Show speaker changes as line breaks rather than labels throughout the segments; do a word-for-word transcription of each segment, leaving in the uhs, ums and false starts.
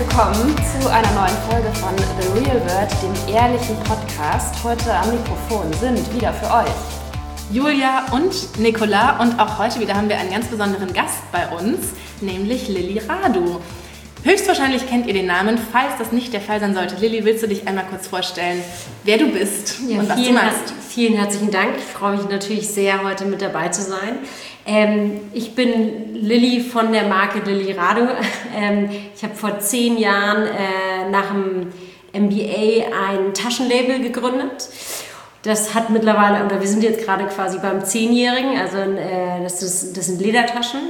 willkommen zu einer neuen Folge von The Real World, dem ehrlichen Podcast. Heute am Mikrofon sind wieder für euch
Julia und Nicola und auch heute wieder haben wir einen ganz besonderen Gast bei uns, nämlich Lilly Radu. Höchstwahrscheinlich kennt ihr den Namen, falls das nicht der Fall sein sollte. Lilly, willst du dich einmal kurz vorstellen, wer du bist
ja,
und was
vielen,
du machst?
Vielen herzlichen Dank. Ich freue mich natürlich sehr, heute mit dabei zu sein. Ähm, ich bin Lilly von der Marke Lilly Radu. Ähm, ich habe vor zehn Jahren äh, nach dem M B A ein Taschenlabel gegründet. Das hat mittlerweile, oder wir sind jetzt gerade quasi beim Zehnjährigen, also äh, das, ist, das sind Ledertaschen.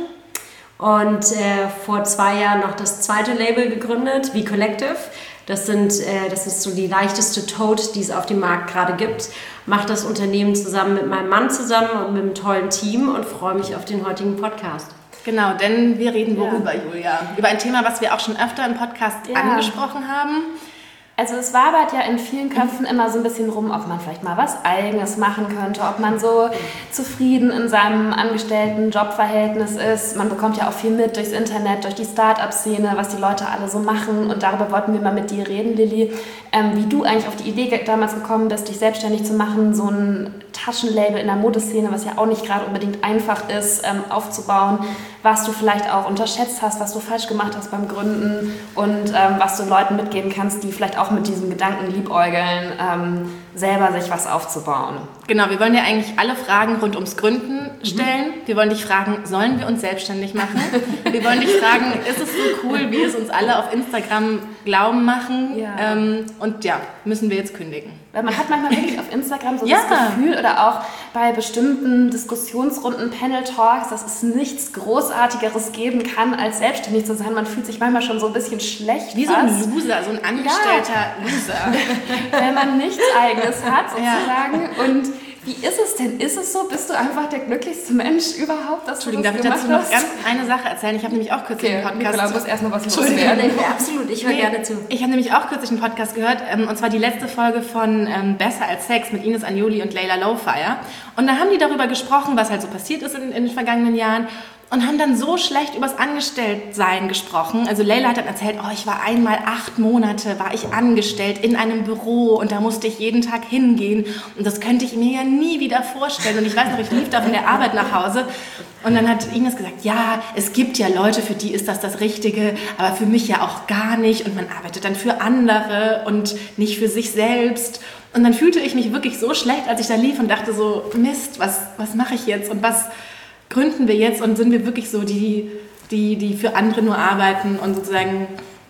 Und äh, vor zwei Jahren noch das zweite Label gegründet, V Collective. Das, sind, äh, das ist so die leichteste Tote, die es auf dem Markt gerade gibt. Mache das Unternehmen zusammen mit meinem Mann zusammen und mit einem tollen Team und freue mich auf den heutigen Podcast.
Genau, denn wir reden worüber,
ja.
Julia? Über ein Thema, was wir auch schon öfter im Podcast ja. angesprochen haben.
Also es wabert ja in vielen Köpfen immer so ein bisschen rum, ob man vielleicht mal was Eigenes machen könnte, ob man so zufrieden in seinem angestellten Jobverhältnis ist. Man bekommt ja auch viel mit durchs Internet, durch die Start-up-Szene, was die Leute alle so machen. Und darüber wollten wir mal mit dir reden, Lilly, ähm, wie du eigentlich auf die Idee damals gekommen bist, dich selbstständig zu machen, so ein Taschenlabel in der Modeszene, was ja auch nicht gerade unbedingt einfach ist, ähm, aufzubauen, was du vielleicht auch unterschätzt hast, was du falsch gemacht hast beim Gründen und ähm, was du Leuten mitgeben kannst, die vielleicht auch mit diesem Gedanken liebäugeln, ähm, selber sich was aufzubauen.
Genau, wir wollen dir eigentlich alle Fragen rund ums Gründen stellen. Mhm. Wir wollen dich fragen, sollen wir uns selbstständig machen? Wir wollen dich fragen, ist es so cool, wie es uns alle auf Instagram glauben machen?
Ja.
Ähm, und ja, müssen wir jetzt kündigen.
Weil man hat manchmal wirklich auf Instagram so
ja.
das Gefühl oder auch bei bestimmten Diskussionsrunden, Panel-Talks, dass es nichts Großartigeres geben kann, als selbstständig zu sein. Man fühlt sich manchmal schon so ein bisschen schlecht.
Wie
fast.
so ein Loser, so ein angestellter ja. Loser.
Wenn man nichts Eigenes hat sozusagen. Ja. Und wie ist es denn? Ist es so? Bist du einfach der glücklichste Mensch überhaupt, dass du das
darf ich dazu noch ganz eine Sache erzählen? Ich habe nämlich auch kürzlich
okay,
einen Podcast...
Nicola, muss erst noch was loswerden.
Ja, absolut, ich höre nee, gerne zu.
Ich habe nämlich auch kürzlich einen Podcast gehört, ähm, und zwar die letzte Folge von ähm, Besser als Sex mit Ines Anjoli und Layla Lowfire. Und da haben die darüber gesprochen, was halt so passiert ist in, in den vergangenen Jahren. Und haben dann so schlecht übers Angestelltsein gesprochen. Also Layla hat dann erzählt, oh, ich war einmal acht Monate, war ich angestellt in einem Büro und da musste ich jeden Tag hingehen. Und das könnte ich mir ja nie wieder vorstellen. Und ich weiß noch, ich lief da von der Arbeit nach Hause und dann hat Ines gesagt, ja, es gibt ja Leute, für die ist das das Richtige, aber für mich ja auch gar nicht. Und man arbeitet dann für andere und nicht für sich selbst. Und dann fühlte ich mich wirklich so schlecht, als ich da lief und dachte so, Mist, was, was mache ich jetzt und was gründen wir jetzt und sind wir wirklich so die, die, die für andere nur arbeiten und sozusagen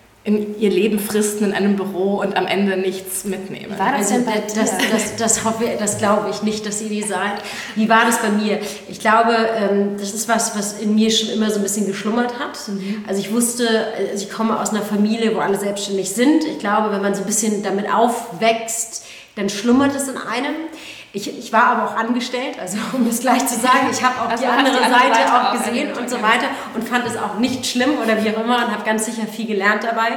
in ihr Leben fristen in einem Büro und am Ende nichts mitnehmen?
War das
also,
denn bei
das, das, das, das, hoffe, das glaube ich nicht, dass ihr die seid. Wie war das bei mir? Ich glaube, das ist was, was in mir schon immer so ein bisschen geschlummert hat. Mhm. Also ich wusste, also ich komme aus einer Familie, wo alle selbstständig sind. Ich glaube, wenn man so ein bisschen damit aufwächst, dann schlummert es in einem. Ich, ich war aber auch angestellt, also um es gleich zu sagen, ich habe auch also die, andere die andere Seite, Seite auch gesehen und so weiter und fand es auch nicht schlimm oder wie auch immer und habe ganz sicher viel gelernt dabei.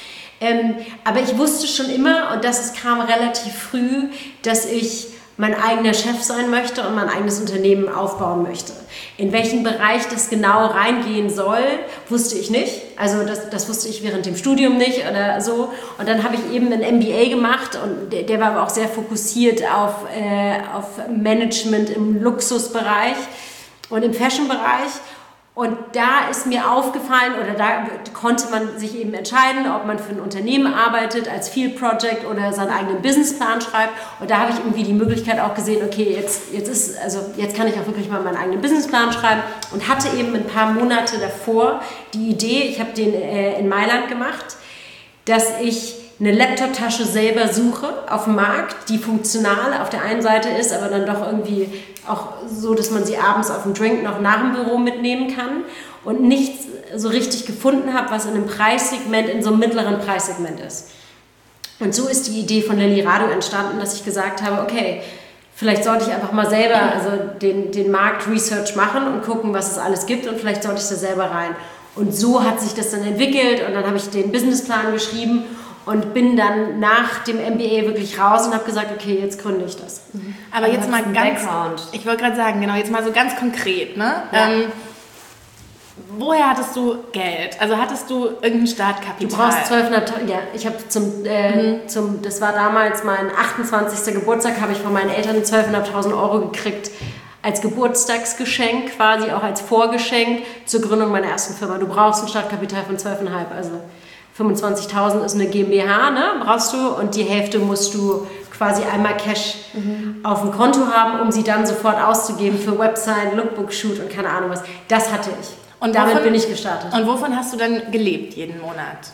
Ähm, aber ich wusste schon immer, und das kam relativ früh, dass ich mein eigener Chef sein möchte und mein eigenes Unternehmen aufbauen möchte. In welchen Bereich das genau reingehen soll, wusste ich nicht. Also das, das wusste ich während dem Studium nicht oder so. Und dann habe ich eben ein M B A gemacht und der, der war aber auch sehr fokussiert auf, äh, auf Management im Luxusbereich und im Fashionbereich. Und da ist mir aufgefallen, oder da konnte man sich eben entscheiden, ob man für ein Unternehmen arbeitet, als Field Project oder seinen eigenen Businessplan schreibt. Und da habe ich irgendwie die Möglichkeit auch gesehen, okay, jetzt, jetzt, ist, also jetzt kann ich auch wirklich mal meinen eigenen Businessplan schreiben. Und hatte eben ein paar Monate davor die Idee, ich habe den äh, in Mailand gemacht, dass ich eine Laptop-Tasche selber suche auf dem Markt, die funktional auf der einen Seite ist, aber dann doch irgendwie auch so, dass man sie abends auf dem Drink noch nach dem Büro mitnehmen kann und nichts so richtig gefunden habe, was in einem Preissegment, in so einem mittleren Preissegment ist. Und so ist die Idee von Lilly Radu entstanden, dass ich gesagt habe, okay, vielleicht sollte ich einfach mal selber also den, den Markt Research machen und gucken, was es alles gibt und vielleicht sollte ich da selber rein. Und so hat sich das dann entwickelt und dann habe ich den Businessplan geschrieben und bin dann nach dem M B A wirklich raus und habe gesagt, okay, jetzt gründe ich das.
Aber jetzt mal ganz, Background. Ich wollte gerade sagen, genau, jetzt mal so ganz konkret, ne? Ja. Ähm, woher hattest du Geld? Also hattest du irgendein Startkapital?
Du brauchst zwölfhunderttausend, ja, ich habe zum, äh, mhm. zum, das war damals mein achtundzwanzigster Geburtstag, habe ich von meinen Eltern zwölfhunderttausend Euro gekriegt, als Geburtstagsgeschenk, quasi auch als Vorgeschenk zur Gründung meiner ersten Firma. Du brauchst ein Startkapital von zwölfeinhalb, also fünfundzwanzigtausend ist eine GmbH, ne, brauchst du, und die Hälfte musst du quasi einmal Cash mhm. auf dem Konto haben, um sie dann sofort auszugeben für Website, Lookbook-Shoot und keine Ahnung was. Das hatte ich. Und damit wovon, bin ich gestartet.
Und wovon hast du dann gelebt jeden Monat?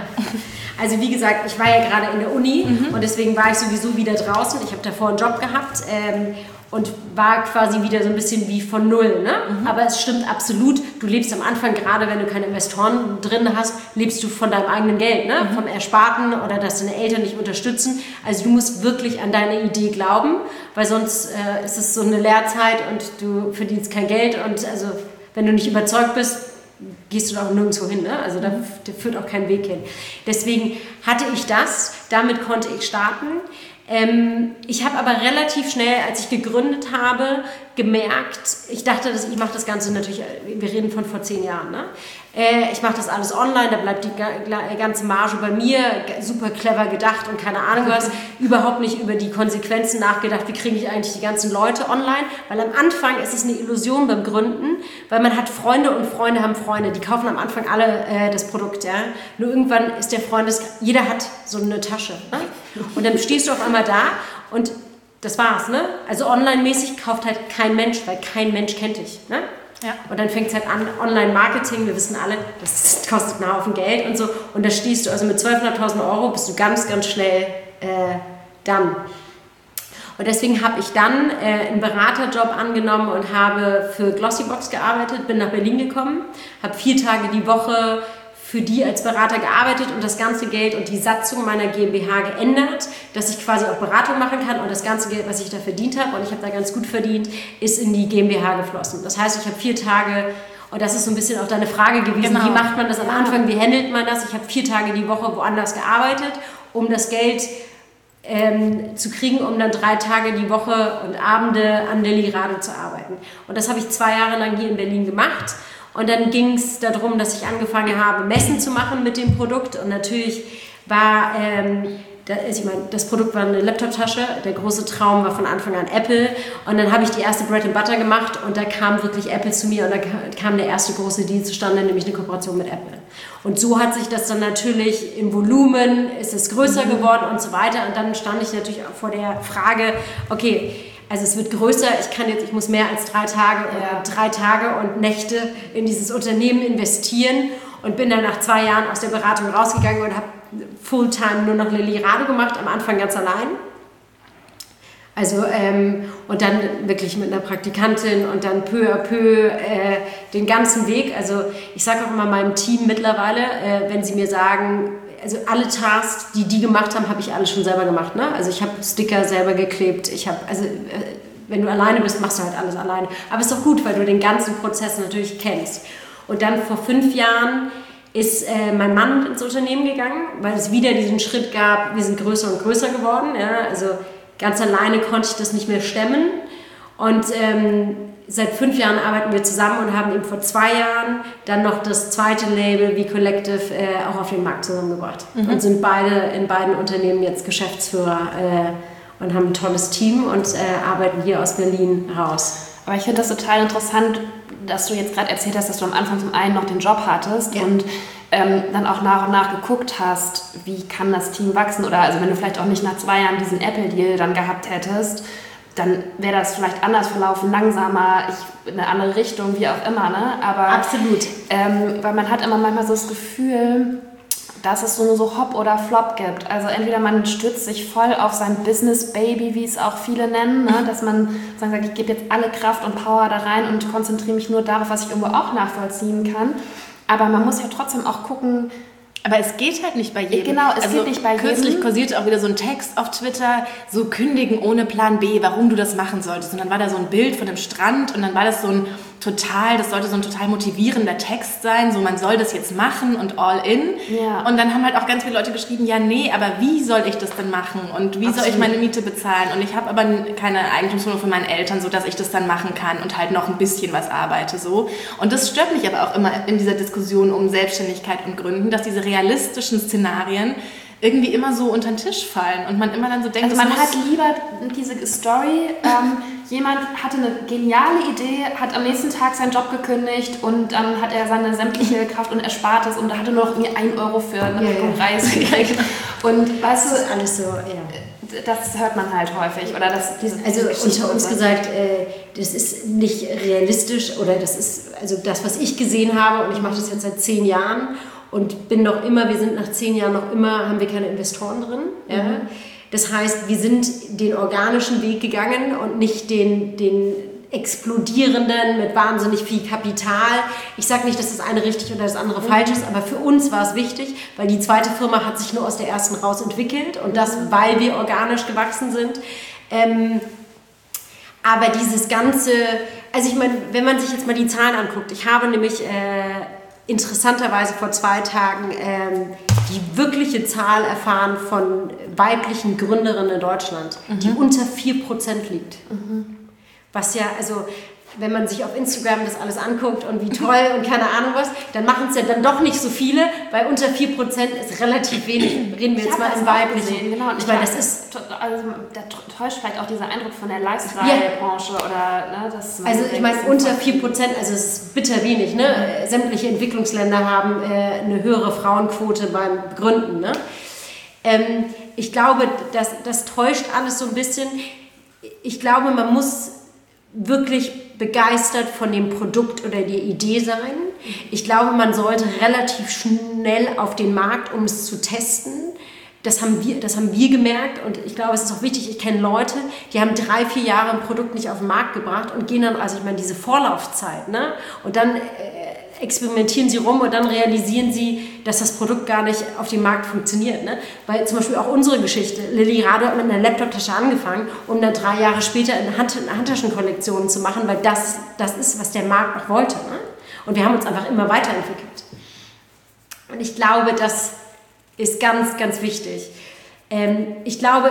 Also wie gesagt, ich war ja gerade in der Uni mhm. und deswegen war ich sowieso wieder draußen. Ich habe davor einen Job gehabt ähm, und war quasi wieder so ein bisschen wie von Null. Ne? Mhm. Aber es stimmt absolut, du lebst am Anfang, gerade wenn du keine Investoren drin hast, lebst du von deinem eigenen Geld, ne? Mhm. vom Ersparten oder dass deine Eltern dich unterstützen. Also du musst wirklich an deine Idee glauben, weil sonst äh, ist es so eine Lehrzeit und du verdienst kein Geld und also wenn du nicht überzeugt bist, gehst du da auch nirgendwo hin. Ne? Also da, da führt auch kein Weg hin. Deswegen hatte ich das, damit konnte ich starten. Ähm, ich habe aber relativ schnell, als ich gegründet habe, gemerkt, ich dachte, dass ich mache das Ganze natürlich, wir reden von vor zehn Jahren, ne? äh, ich mache das alles online, da bleibt die ganze Marge bei mir, super clever gedacht und keine Ahnung was, überhaupt nicht über die Konsequenzen nachgedacht, wie kriege ich eigentlich die ganzen Leute online, weil am Anfang ist es eine Illusion beim Gründen, weil man hat Freunde und Freunde haben Freunde, die kaufen am Anfang alle äh, das Produkt, ja? Nur irgendwann ist der Freundes, jeder hat so eine Tasche, ne? Und dann stehst du auf einmal da und das war's, ne? Also online-mäßig kauft halt kein Mensch, weil kein Mensch kennt dich, ne? Ja. Und dann fängt es halt an, Online-Marketing, wir wissen alle, das kostet einen Haufen Geld und so. Und da stehst du, also mit zwölfhunderttausend Euro bist du ganz, ganz schnell äh, dann. Und deswegen habe ich dann äh, einen Beraterjob angenommen und habe für Glossybox gearbeitet, bin nach Berlin gekommen, habe vier Tage die Woche für die als Berater gearbeitet und das ganze Geld und die Satzung meiner GmbH geändert, dass ich quasi auch Beratung machen kann und das ganze Geld, was ich da verdient habe, und ich habe da ganz gut verdient, ist in die GmbH geflossen. Das heißt, ich habe vier Tage, und das ist so ein bisschen auch deine Frage gewesen, genau. Wie macht man das am Anfang, wie handelt man das? Ich habe vier Tage die Woche woanders gearbeitet, um das Geld ähm, zu kriegen, um dann drei Tage die Woche und Abende an der Lirado zu arbeiten. Und das habe ich zwei Jahre lang hier in Berlin gemacht. Und dann ging es darum, dass ich angefangen habe, Messen zu machen mit dem Produkt. Und natürlich war, ähm, da, ich meine, das Produkt war eine Laptop-Tasche. Der große Traum war von Anfang an Apple. Und dann habe ich die erste Bread and Butter gemacht und da kam wirklich Apple zu mir und da kam der erste große Deal zustande, nämlich eine Kooperation mit Apple. Und so hat sich das dann natürlich im Volumen, ist es größer geworden und so weiter. Und dann stand ich natürlich auch vor der Frage, okay, also es wird größer, ich kann jetzt, ich muss mehr als drei Tage oder ja. drei Tage und Nächte in dieses Unternehmen investieren und bin dann nach zwei Jahren aus der Beratung rausgegangen und habe Fulltime nur noch eine Lirado gemacht, am Anfang ganz allein. Also ähm, und dann wirklich mit einer Praktikantin und dann peu à peu äh, den ganzen Weg. Also ich sage auch immer meinem Team mittlerweile, äh, wenn sie mir sagen, also alle Tasks, die die gemacht haben, habe ich alle schon selber gemacht. Ne? Also ich habe Sticker selber geklebt. Ich habe, also wenn du alleine bist, machst du halt alles alleine. Aber es ist doch gut, weil du den ganzen Prozess natürlich kennst. Und dann vor fünf Jahren ist äh, mein Mann ins Unternehmen gegangen, weil es wieder diesen Schritt gab, wir sind größer und größer geworden. Ja? Also ganz alleine konnte ich das nicht mehr stemmen. Und ähm, seit fünf Jahren arbeiten wir zusammen und haben eben vor zwei Jahren dann noch das zweite Label wie Collective äh, auch auf den Markt zusammengebracht. Mhm. Und sind beide in beiden Unternehmen jetzt Geschäftsführer äh, und haben ein tolles Team und äh, arbeiten hier aus Berlin raus.
Aber ich finde das total interessant, dass du jetzt gerade erzählt hast, dass du am Anfang zum einen noch den Job hattest ja. und ähm, dann auch nach und nach geguckt hast, wie kann das Team wachsen, oder also wenn du vielleicht auch nicht nach zwei Jahren diesen Apple-Deal dann gehabt hättest, dann wäre das vielleicht anders verlaufen, langsamer, ich, in eine andere Richtung, wie auch immer, ne? Aber
absolut.
Ähm, weil man hat immer manchmal so das Gefühl, dass es so, so Hop oder Flop gibt. Also entweder man stürzt sich voll auf sein Business-Baby, wie es auch viele nennen, ne? Dass man sagt, ich gebe jetzt alle Kraft und Power da rein und konzentriere mich nur darauf, was ich irgendwo auch nachvollziehen kann. Aber man muss ja trotzdem auch gucken.
Aber es geht halt nicht bei jedem.
Genau, es
also
geht nicht bei jedem.
Kürzlich kursierte auch wieder so ein Text auf Twitter, so kündigen ohne Plan B, warum du das machen solltest. Und dann war da so ein Bild von einem Strand und dann war das so ein total, das sollte so ein total motivierender Text sein, so man soll das jetzt machen und all in.
Ja.
Und dann haben halt auch ganz viele Leute geschrieben, ja nee, aber wie soll ich das denn machen und wie Absolut. soll ich meine Miete bezahlen und ich habe aber keine Eigentumswohnung von meinen Eltern, sodass ich das dann machen kann und halt noch ein bisschen was arbeite so. Und das stört mich aber auch immer in dieser Diskussion um Selbstständigkeit und Gründen, dass diese realistischen Szenarien irgendwie immer so unter den Tisch fallen und man immer dann so denkt,
also man hat lieber diese Story, ähm, jemand hatte eine geniale Idee, hat am nächsten Tag seinen Job gekündigt und dann hat er seine sämtliche Kraft und Erspartes und da hatte nur noch irgendwie ein Euro für eine
ja,
Packung
ja.
Reis gekriegt. Und weißt
das ist
du,
alles so, ja.
Das hört man halt häufig. Oder das, diese,
also
diese
unter uns gesagt, äh, das ist nicht realistisch oder das ist also das, was ich gesehen habe und ich mache das jetzt seit zehn Jahren und bin noch immer, wir sind nach zehn Jahren noch immer, haben wir keine Investoren drin. Mhm. Ja. Das heißt, wir sind den organischen Weg gegangen und nicht den, den explodierenden mit wahnsinnig viel Kapital. Ich sage nicht, dass das eine richtig oder das andere mhm. falsch ist, aber für uns war es wichtig, weil die zweite Firma hat sich nur aus der ersten raus entwickelt und das, weil wir organisch gewachsen sind. Ähm, aber dieses ganze, also ich meine, wenn man sich jetzt mal die Zahlen anguckt, ich habe nämlich äh, interessanterweise vor zwei Tagen ähm, die wirkliche Zahl erfahren von weiblichen Gründerinnen in Deutschland, mhm. die unter vier Prozent liegt. Mhm. Was ja, also wenn man sich auf Instagram das alles anguckt und wie toll und keine Ahnung was, dann machen es ja dann doch nicht so viele, weil unter vier Prozent ist relativ wenig. Reden wir
ich
jetzt mal im Weiblichen.
Genau. Und
ich
ich
meine, das ist...
Also, da täuscht vielleicht auch dieser Eindruck von der Lifestyle-Branche ja. oder... Ne, das
also ich meine, unter vier Prozent, also es ist bitter wenig. Ne? Mhm. Sämtliche Entwicklungsländer haben äh, eine höhere Frauenquote beim Gründen. Ne? Ähm, ich glaube, das, das täuscht alles so ein bisschen. Ich glaube, man muss wirklich begeistert von dem Produkt oder der Idee sein. Ich glaube, man sollte relativ schnell auf den Markt, um es zu testen. Das haben wir, das haben wir gemerkt und ich glaube, es ist auch wichtig, ich kenne Leute, die haben drei, vier Jahre ein Produkt nicht auf den Markt gebracht und gehen dann, also ich meine, diese Vorlaufzeit, ne? Und dann äh, experimentieren sie rum und dann realisieren sie, dass das Produkt gar nicht auf dem Markt funktioniert. Ne? Weil zum Beispiel auch unsere Geschichte, Lilly Rado hat mit einer Laptop-Tasche angefangen, um dann drei Jahre später eine Hand Handtaschenkollektion zu machen, weil das, das ist, was der Markt auch wollte. Ne? Und wir haben uns einfach immer weiterentwickelt. Und ich glaube, das ist ganz, ganz wichtig. Ähm, ich glaube,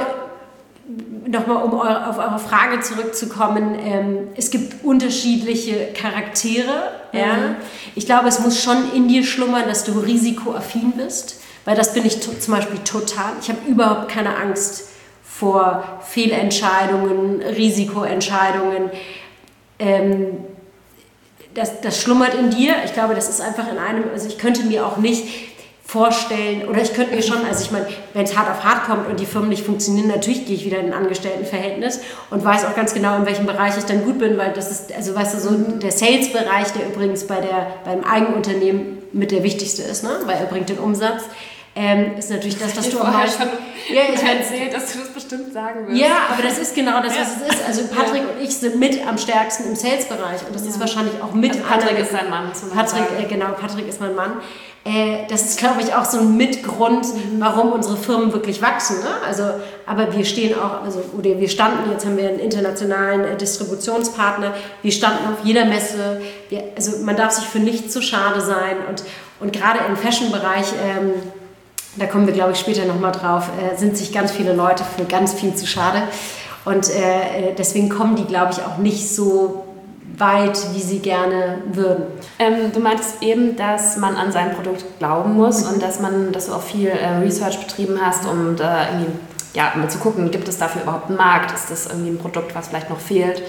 nochmal um eure, auf eure Frage zurückzukommen, ähm, es gibt unterschiedliche Charaktere. Mhm. Ja? Ich glaube, es muss schon in dir schlummern, dass du risikoaffin bist, weil das bin ich to- zum Beispiel total. Ich habe überhaupt keine Angst vor Fehlentscheidungen, Risikoentscheidungen. Ähm, das, das schlummert in dir. Ich glaube, das ist einfach in einem, also ich könnte mir auch nicht vorstellen, oder ich könnte mir schon, also ich meine, wenn es hart auf hart kommt und die Firmen nicht funktionieren, natürlich gehe ich wieder in ein Angestelltenverhältnis und weiß auch ganz genau, in welchem Bereich ich dann gut bin, weil das ist, also weißt du, so der Sales-Bereich, der übrigens bei der, beim Eigenunternehmen mit der wichtigste ist, ne? Weil er bringt den Umsatz, ähm, ist natürlich das, was
ich
du auch mal schon
ja, ich erzählt, dass du das bestimmt sagen wirst.
Ja, aber das ist genau das, was es ist. Also Patrick ja. und ich sind mit am stärksten im Sales-Bereich und das ja. ist wahrscheinlich auch mit...
Also Patrick ist dein Mann. Zum
Patrick, äh, genau, Patrick ist mein Mann. Äh, das ist, glaube ich, auch so ein Mitgrund, warum unsere Firmen wirklich wachsen. Ne? Also, aber wir stehen auch, also, oder wir standen, jetzt haben wir einen internationalen äh, Distributionspartner, wir standen auf jeder Messe, wir, also man darf sich für nichts zu schade sein und, und gerade im Fashion-Bereich, ähm, da kommen wir, glaube ich, später nochmal drauf, äh, sind sich ganz viele Leute für ganz viel zu schade und äh, deswegen kommen die, glaube ich, auch nicht so weit, wie sie gerne würden.
Ähm, du meintest eben, dass man an sein Produkt glauben muss mhm. und dass man, dass du auch viel äh, Research betrieben hast, um da irgendwie, ja, um zu gucken, gibt es dafür überhaupt einen Markt? Ist das irgendwie ein Produkt, was vielleicht noch fehlt?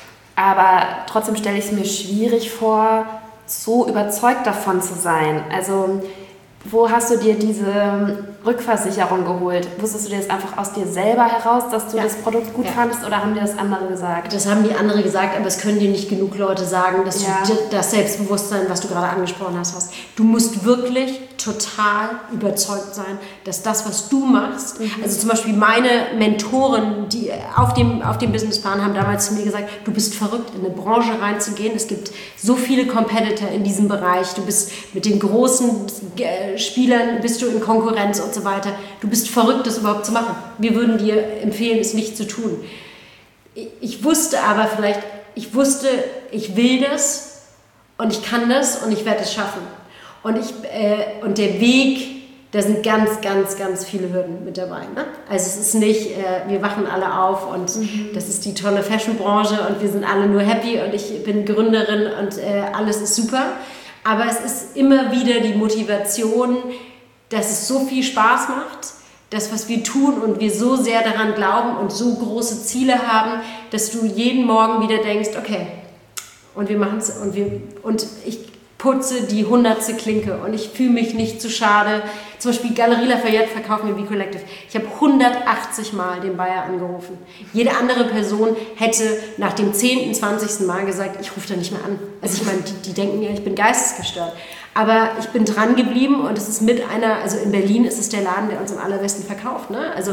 Aber trotzdem stelle ich es mir schwierig vor, so überzeugt davon zu sein. Also wo hast du dir diese Rückversicherung geholt? Wusstest du dir das einfach aus dir selber heraus, dass du ja. das Produkt gut ja. fandest oder haben dir das andere gesagt?
Das haben die andere gesagt, aber es können dir nicht genug Leute sagen, dass ja. du das Selbstbewusstsein, was du gerade angesprochen hast, hast. Du musst wirklich total überzeugt sein, dass das, was du machst, mhm. also zum Beispiel meine Mentoren, die auf dem, auf dem Businessplan haben damals zu mir gesagt, du bist verrückt, in eine Branche reinzugehen. Es gibt so viele Competitor in diesem Bereich. Du bist mit den großen Spielern, bist du in Konkurrenz und so weiter. Du bist verrückt, das überhaupt zu machen. Wir würden dir empfehlen, es nicht zu tun. Ich wusste aber vielleicht, ich wusste, ich will das und ich kann das und ich werde es schaffen. Und, ich, äh, und der Weg, da sind ganz, ganz, ganz viele Hürden mit dabei. Ne? Also es ist nicht, äh, wir wachen alle auf und mhm. das ist die tolle Fashion-Branche und wir sind alle nur happy und ich bin Gründerin und äh, alles ist super. Aber es ist immer wieder die Motivation, dass es so viel Spaß macht, das, was wir tun und wir so sehr daran glauben und so große Ziele haben, dass du jeden Morgen wieder denkst, okay, und wir machen es und, wir, und ich putze die hundertste Klinke und ich fühle mich nicht zu schade. Zum Beispiel Galerie Lafayette verkauft mir B-Collective. Ich habe hundertachtzig Mal den Bayer angerufen. Jede andere Person hätte nach dem zehnten, zwanzigsten Mal gesagt, ich rufe da nicht mehr an. Also ich meine, die, die denken ja, ich bin geistesgestört. Aber ich bin dran geblieben und es ist mit einer, also in Berlin ist es der Laden, der uns am allerbesten verkauft. Ne? Also ja.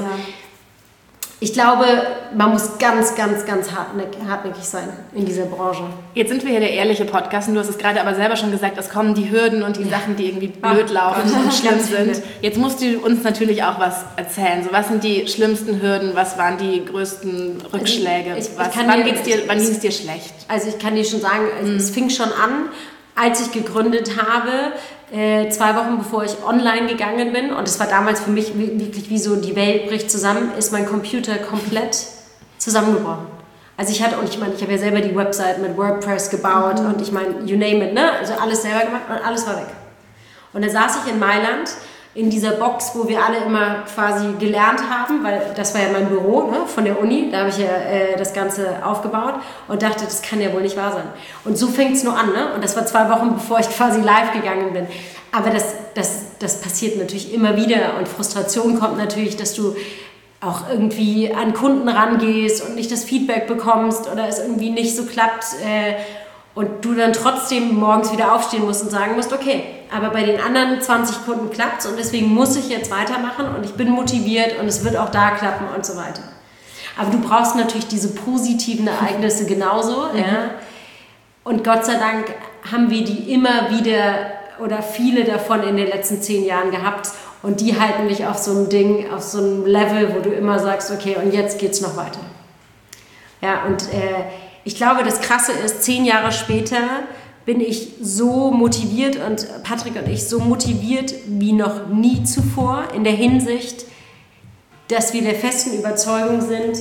Ich glaube, man muss ganz, ganz, ganz hartnäckig sein in dieser Branche.
Jetzt sind wir hier der ehrliche Podcast und du hast es gerade aber selber schon gesagt, es kommen die Hürden und die ja. Sachen, die irgendwie blöd laufen Gott, und schlimm sind. Jetzt musst du uns natürlich auch was erzählen. So, was sind die schlimmsten Hürden? Was waren die größten Rückschläge?
Ich, ich,
was,
ich
wann
dir,
ging es dir schlecht?
Also ich kann dir schon sagen, mhm. es fing schon an, als ich gegründet habe, äh, zwei Wochen bevor ich online gegangen bin, und es war damals für mich wirklich wie so, die Welt bricht zusammen, ist mein Computer komplett zusammengebrochen. Also ich hatte, und ich meine, ich habe ja selber die Website mit WordPress gebaut mhm. und ich meine, you name it, ne? Also alles selber gemacht und alles war weg. Und dann saß ich in Mailand in dieser Box, wo wir alle immer quasi gelernt haben, weil das war ja mein Büro, ne, von der Uni, da habe ich ja äh, das Ganze aufgebaut und dachte, das kann ja wohl nicht wahr sein. Und so fängt es nur an, ne? Und das war zwei Wochen, bevor ich quasi live gegangen bin. Aber das, das, das passiert natürlich immer wieder und Frustration kommt natürlich, dass du auch irgendwie an Kunden rangehst und nicht das Feedback bekommst oder es irgendwie nicht so klappt, äh, und du dann trotzdem morgens wieder aufstehen musst und sagen musst, okay, aber bei den anderen zwanzig Kunden klappt es und deswegen muss ich jetzt weitermachen und ich bin motiviert und es wird auch da klappen und so weiter. Aber du brauchst natürlich diese positiven Ereignisse genauso. Mhm. Ja? Und Gott sei Dank haben wir die immer wieder oder viele davon in den letzten zehn Jahren gehabt und die halten dich auf so einem Ding, auf so einem Level, wo du immer sagst, okay, und jetzt geht's noch weiter. Ja, und äh, ich glaube, das Krasse ist, zehn Jahre später bin ich so motiviert und Patrick und ich so motiviert wie noch nie zuvor in der Hinsicht, dass wir der festen Überzeugung sind,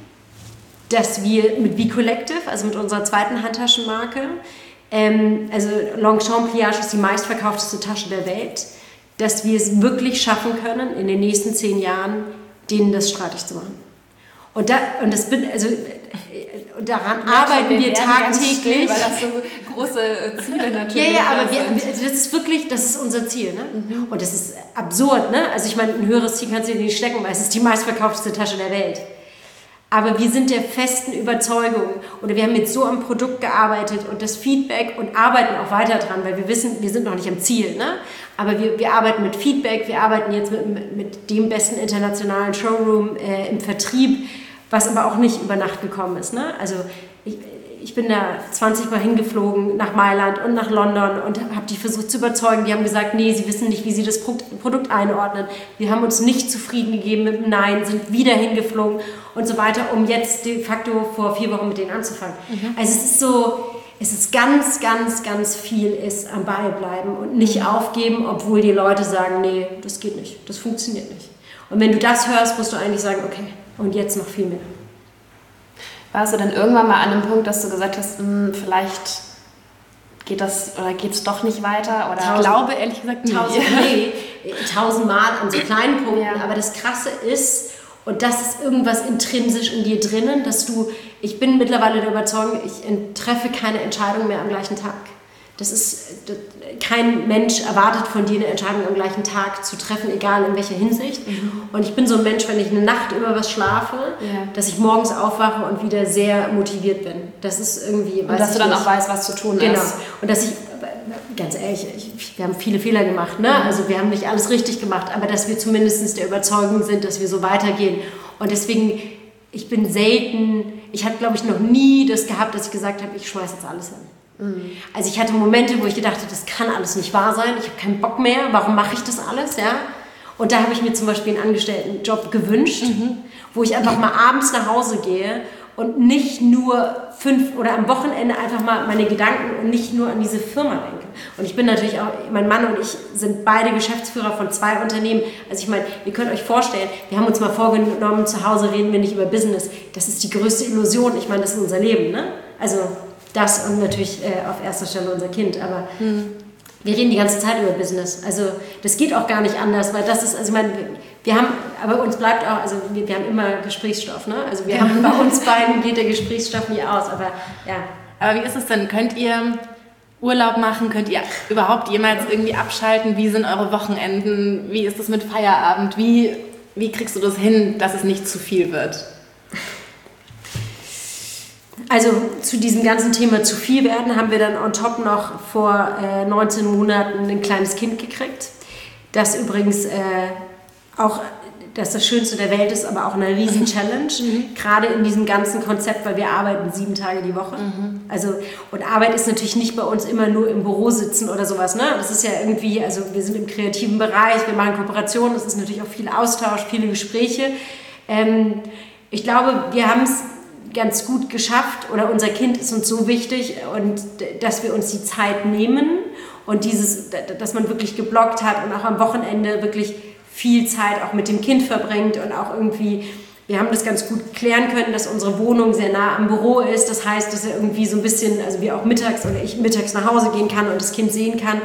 dass wir mit B-Collective, also mit unserer zweiten Handtaschenmarke, ähm, also Longchamp Pliage ist die meistverkaufteste Tasche der Welt, dass wir es wirklich schaffen können, in den nächsten zehn Jahren denen das streitig zu machen. Und, da, und das bin, also, und daran ja, arbeiten wir, wir tagtäglich. Still,
weil das so große Ziele natürlich
Ja, ja, aber wir, das ist wirklich, das ist unser Ziel. Ne? Mhm. Und das ist absurd. Ne? Also ich meine, ein höheres Ziel kannst du dir nicht stecken, weil es ist die meistverkaufteste Tasche der Welt. Aber wir sind der festen Überzeugung oder wir haben mit so einem Produkt gearbeitet und das Feedback und arbeiten auch weiter dran, weil wir wissen, wir sind noch nicht am Ziel. Ne? Aber wir, wir arbeiten mit Feedback, wir arbeiten jetzt mit, mit dem besten internationalen Showroom äh, im Vertrieb, was aber auch nicht über Nacht gekommen ist. Ne? Also ich, ich bin da zwanzig Mal hingeflogen nach Mailand und nach London und habe die versucht zu überzeugen. Die haben gesagt, nee, sie wissen nicht, wie sie das Produkt einordnen. Wir haben uns nicht zufrieden gegeben mit dem Nein, sind wieder hingeflogen und so weiter, um jetzt de facto vor vier Wochen mit denen anzufangen. Mhm. Also es ist so, es ist ganz, ganz, ganz viel ist am Ball bleiben und nicht mhm. aufgeben, obwohl die Leute sagen, nee, das geht nicht, das funktioniert nicht. Und wenn du das hörst, musst du eigentlich sagen, okay, und jetzt noch viel mehr.
Warst du dann irgendwann mal an einem Punkt, dass du gesagt hast, mh, vielleicht geht das oder geht es doch nicht weiter? Oder
ich glaube ehrlich gesagt nicht.
Tausend, nee, tausendmal an so kleinen Punkten. Ja. Aber das Krasse ist, und das ist irgendwas intrinsisch in dir drinnen, dass du, ich bin mittlerweile der Überzeugung, ich treffe keine Entscheidung mehr am gleichen Tag. Das ist, das, kein Mensch erwartet von dir eine Entscheidung am gleichen Tag zu treffen, egal in welcher Hinsicht. Mhm. Und ich bin so ein Mensch, wenn ich eine Nacht über was schlafe, ja. dass ich morgens aufwache und wieder sehr motiviert bin. Das ist irgendwie...
Und dass du dann nicht. Auch weißt, was zu tun
genau.
ist.
Genau. Und dass ich, ganz ehrlich, ich, wir haben viele Fehler gemacht, ne? Mhm. Also wir haben nicht alles richtig gemacht, aber dass wir zumindest der Überzeugung sind, dass wir so weitergehen. Und deswegen, ich bin selten, ich habe, glaube ich, noch nie das gehabt, dass ich gesagt habe, ich schmeiße jetzt alles hin. Also ich hatte Momente, wo ich gedacht habe, das kann alles nicht wahr sein, ich habe keinen Bock mehr, warum mache ich das alles? Ja? Und da habe ich mir zum Beispiel einen Angestelltenjob gewünscht, mhm. wo ich einfach mal abends nach Hause gehe und nicht nur fünf oder am Wochenende einfach mal meine Gedanken und nicht nur an diese Firma denke. Und ich bin natürlich auch, mein Mann und ich sind beide Geschäftsführer von zwei Unternehmen. Also ich meine, ihr könnt euch vorstellen, wir haben uns mal vorgenommen, zu Hause reden wir nicht über Business. Das ist die größte Illusion. Ich meine, das ist unser Leben, ne? Also das und natürlich äh, auf erster Stelle unser Kind, aber hm. wir reden die ganze Zeit über Business. Also das geht auch gar nicht anders, weil das ist, also ich meine, wir haben, aber uns bleibt auch, also wir, wir haben immer Gesprächsstoff, ne? Also wir haben bei uns beiden geht der Gesprächsstoff nie aus, aber ja.
Aber wie ist es denn? Könnt ihr Urlaub machen? Könnt ihr überhaupt jemals irgendwie abschalten? Wie sind eure Wochenenden? Wie ist es mit Feierabend? Wie, wie kriegst du das hin, dass es nicht zu viel wird?
Also zu diesem ganzen Thema zu viel werden, haben wir dann on top noch vor äh, neunzehn Monaten ein kleines Kind gekriegt, das übrigens äh, auch das, das Schönste der Welt ist, aber auch eine riesen Challenge, mhm. gerade in diesem ganzen Konzept, weil wir arbeiten sieben Tage die Woche. Mhm. Also, und Arbeit ist natürlich nicht bei uns immer nur im Büro sitzen oder sowas, ne? Das ist ja irgendwie, also wir sind im kreativen Bereich, wir machen Kooperationen, das ist natürlich auch viel Austausch, viele Gespräche. Ähm, ich glaube, wir haben es ganz gut geschafft oder unser Kind ist uns so wichtig und dass wir uns die Zeit nehmen und dieses, dass man wirklich geblockt hat und auch am Wochenende wirklich viel Zeit auch mit dem Kind verbringt und auch irgendwie, wir haben das ganz gut klären können, dass unsere Wohnung sehr nah am Büro ist, das heißt, dass er irgendwie so ein bisschen, also wir auch mittags oder ich mittags nach Hause gehen kann und das Kind sehen kann.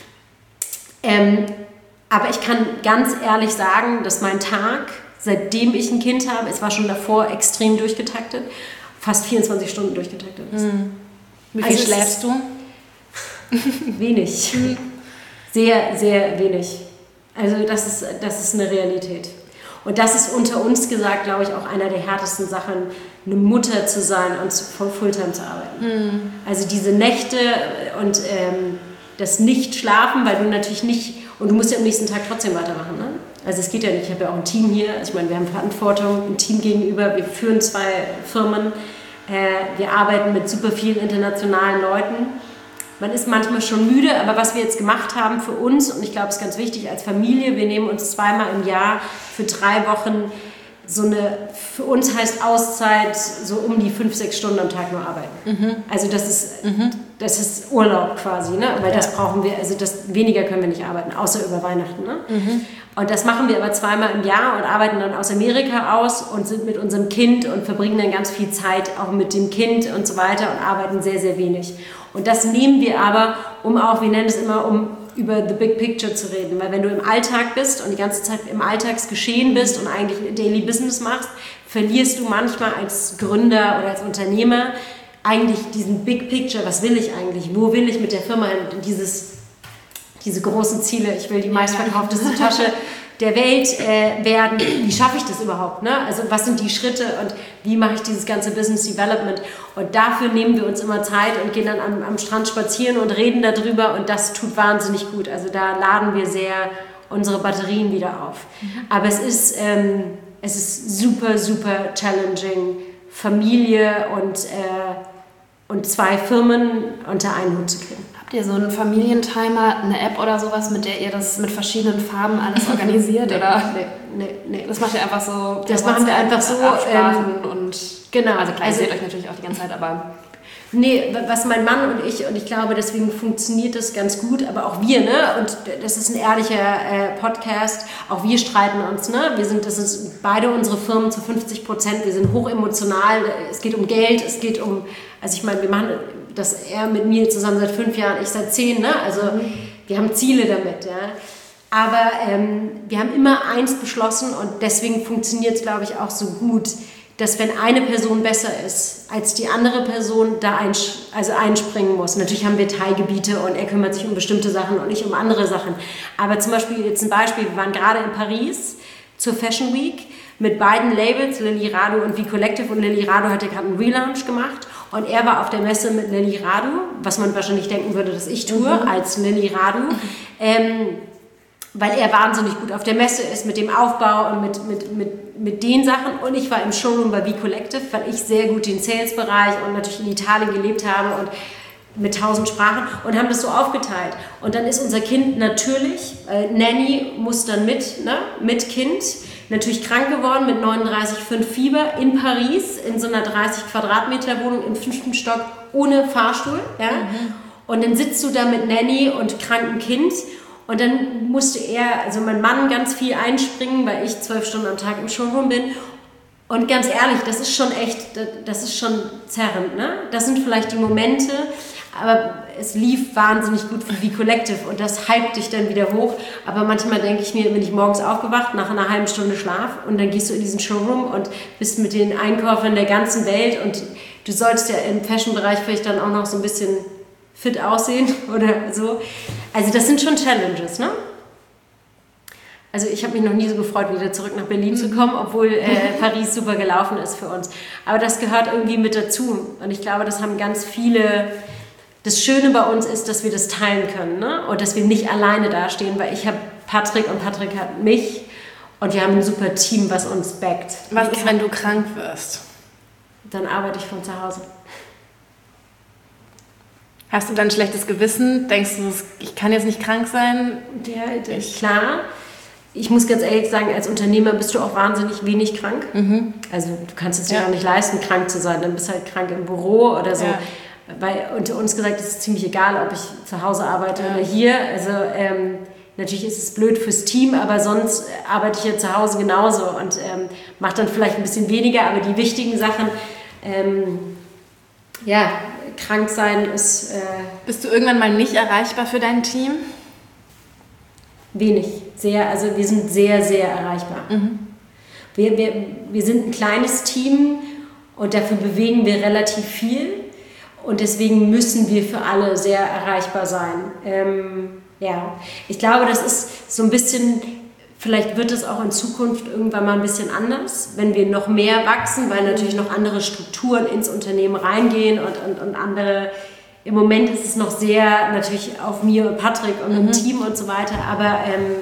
Ähm, aber ich kann ganz ehrlich sagen, dass mein Tag, seitdem ich ein Kind habe, es war schon davor extrem durchgetaktet, fast vierundzwanzig Stunden durchgetaktet ist.
Hm. Wie viel also schläfst du?
Wenig. Sehr, sehr wenig. Also das ist, das ist eine Realität. Und das ist unter uns gesagt, glaube ich, auch einer der härtesten Sachen, eine Mutter zu sein und voll Fulltime zu arbeiten. Hm. Also diese Nächte und ähm, das Nicht-Schlafen, weil du natürlich nicht, und du musst ja am nächsten Tag trotzdem weitermachen, ne? Also es geht ja nicht, ich habe ja auch ein Team hier, also ich meine, wir haben Verantwortung, ein Team gegenüber, wir führen zwei Firmen, äh, wir arbeiten mit super vielen internationalen Leuten. Man ist manchmal schon müde, aber was wir jetzt gemacht haben für uns, und ich glaube, es ist ganz wichtig als Familie, wir nehmen uns zweimal im Jahr für drei Wochen so eine, für uns heißt Auszeit so um die fünf, sechs Stunden am Tag nur arbeiten. Mhm. Also das ist, mhm. das ist Urlaub quasi, ne? Weil ja. das brauchen wir, also das, weniger können wir nicht arbeiten, außer über Weihnachten. Ne? Mhm. Und das machen wir aber zweimal im Jahr und arbeiten dann aus Amerika aus und sind mit unserem Kind und verbringen dann ganz viel Zeit auch mit dem Kind und so weiter und arbeiten sehr, sehr wenig. Und das nehmen wir aber, um auch, wir nennen es immer, um über the big picture zu reden. Weil wenn du im Alltag bist und die ganze Zeit im Alltagsgeschehen bist und eigentlich Daily Business machst, verlierst du manchmal als Gründer oder als Unternehmer eigentlich diesen big picture. Was will ich eigentlich? Wo will ich mit der Firma hin? Dieses, diese großen Ziele. Ich will die meistverkaufteste Tasche der Welt äh, werden. Wie schaffe ich das überhaupt? Ne? Also was sind die Schritte und wie mache ich dieses ganze Business Development? Und dafür nehmen wir uns immer Zeit und gehen dann am, am Strand spazieren und reden darüber und das tut wahnsinnig gut. Also da laden wir sehr unsere Batterien wieder auf. Mhm. Aber es ist, ähm, es ist super, super challenging, Familie und, äh, und zwei Firmen unter einen Hut zu kriegen.
Habt ihr so einen Familientimer, eine App oder sowas, mit der ihr das mit verschiedenen Farben alles organisiert?
nee,
oder?
Nee, nee, nee.
Das macht ihr einfach so?
Das machen wir einfach so.
Absprachen ähm, und
genau.
Also klar, ihr seht euch natürlich auch die ganze Zeit, aber...
Nee, was mein Mann und ich, und ich glaube, deswegen funktioniert das ganz gut, aber auch wir, ne, und das ist ein ehrlicher äh, Podcast, auch wir streiten uns, ne, wir sind, das ist beide unsere Firmen zu fünfzig Prozent, wir sind hochemotional, es geht um Geld, es geht um, also ich meine, wir machen das, er mit mir zusammen seit fünf Jahren, ich seit zehn, ne, also wir haben Ziele damit, ja, aber ähm, wir haben immer eins beschlossen und deswegen funktioniert es, glaube ich, auch so gut, dass wenn eine Person besser ist als die andere Person, da einsch- also einspringen muss. Natürlich haben wir Teilgebiete und er kümmert sich um bestimmte Sachen und ich um andere Sachen. Aber zum Beispiel, jetzt ein Beispiel, wir waren gerade in Paris zur Fashion Week mit beiden Labels, Lily Radu und V Collective, und Lily Radu hatte gerade einen Relaunch gemacht und er war auf der Messe mit Lily Radu, was man wahrscheinlich denken würde, dass ich tue, mhm. als Lily Radu. Mhm. Ähm, weil er wahnsinnig gut auf der Messe ist mit dem Aufbau und mit, mit, mit, mit den Sachen. Und ich war im Showroom bei V Collective, weil ich sehr gut den Sales-Bereich und natürlich in Italien gelebt habe und mit tausend Sprachen und haben das so aufgeteilt. Und dann ist unser Kind natürlich, äh, Nanny muss dann mit, ne, mit Kind. natürlich krank geworden mit neununddreißig Komma fünf Fieber in Paris, in so einer dreißig Quadratmeter Wohnung im fünften Stock ohne Fahrstuhl. Ja? Mhm. Und dann sitzt du da mit Nanny und krankem Kind. Und dann musste er, also mein Mann, ganz viel einspringen, weil ich zwölf Stunden am Tag im Showroom bin. Und ganz ehrlich, das ist schon echt, das ist schon zerrend, ne? Das sind vielleicht die Momente, aber es lief wahnsinnig gut für V Collective und das hypt dich dann wieder hoch. Aber manchmal denke ich mir, bin ich morgens aufgewacht nach einer halben Stunde Schlaf und dann gehst du in diesen Showroom und bist mit den Einkäufern der ganzen Welt und du sollst ja im Fashion-Bereich vielleicht dann auch noch so ein bisschen fit aussehen oder so. Also das sind schon Challenges, ne? Also ich habe mich noch nie so gefreut, wieder zurück nach Berlin zu kommen, obwohl äh, Paris super gelaufen ist für uns. Aber das gehört irgendwie mit dazu. Und ich glaube, das haben ganz viele... Das Schöne bei uns ist, dass wir das teilen können, ne? Und dass wir nicht alleine dastehen, weil ich habe Patrick und Patrick hat mich und wir haben ein super Team, was uns backt.
Was ist, wenn du krank wirst?
Dann arbeite ich von zu Hause.
Hast du dann ein schlechtes Gewissen? Denkst du, ich kann jetzt nicht krank sein?
Ja, ich, klar. Ich muss ganz ehrlich sagen, als Unternehmer bist du auch wahnsinnig wenig krank. Mhm. Also du kannst es dir ja auch nicht leisten, krank zu sein. Dann bist du halt krank im Büro oder so. Ja. Weil unter uns gesagt, es ist ziemlich egal, ob ich zu Hause arbeite ja. oder hier. Also ähm, natürlich ist es blöd fürs Team, aber sonst arbeite ich ja zu Hause genauso und ähm, mache dann vielleicht ein bisschen weniger. Aber die wichtigen Sachen, ähm, ja, krank sein ist... Äh,
Bist du irgendwann mal nicht erreichbar für dein Team?
Wenig. Sehr, also wir sind sehr, sehr erreichbar. Mhm. Wir, wir, wir sind ein kleines Team und dafür bewegen wir relativ viel. Und deswegen müssen wir für alle sehr erreichbar sein. Ähm, ja, ich glaube, das ist so ein bisschen, vielleicht wird es auch in Zukunft irgendwann mal ein bisschen anders, wenn wir noch mehr wachsen, weil natürlich noch andere Strukturen ins Unternehmen reingehen und, und, und andere, im Moment ist es noch sehr natürlich auf mir und Patrick und mhm. im Team und so weiter, aber ähm,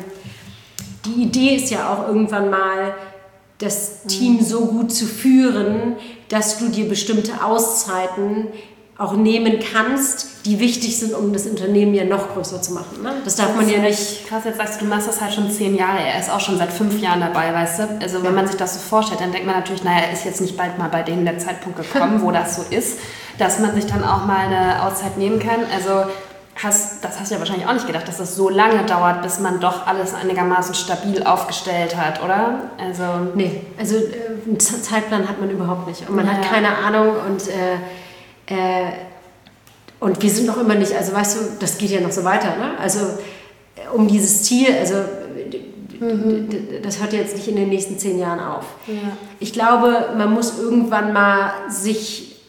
die Idee ist ja auch irgendwann mal, das Team mhm. so gut zu führen, dass du dir bestimmte Auszeiten auch nehmen kannst, die wichtig sind, um das Unternehmen ja noch größer zu machen. Ne? Das darf das man ja nicht...
Krass, jetzt sagst du, du machst das halt schon zehn Jahre. Er ist auch schon seit fünf Jahren dabei, weißt du? Also ja. wenn man sich das so vorstellt, dann denkt man natürlich, naja, ist jetzt nicht bald mal bei denen der Zeitpunkt gekommen, wo das so ist, dass man sich dann auch mal eine Auszeit nehmen kann. Also hast, das hast du ja wahrscheinlich auch nicht gedacht, dass das so lange dauert, bis man doch alles einigermaßen stabil aufgestellt hat, oder?
Also nee, also äh, einen Zeitplan hat man überhaupt nicht. Und man ja. hat keine Ahnung und... Äh, Äh, und wir sind noch immer nicht, also weißt du, das geht ja noch so weiter, ne? Also um dieses Ziel, also mhm. das hört jetzt nicht in den nächsten zehn Jahren auf. Ja. Ich glaube, man muss irgendwann mal sich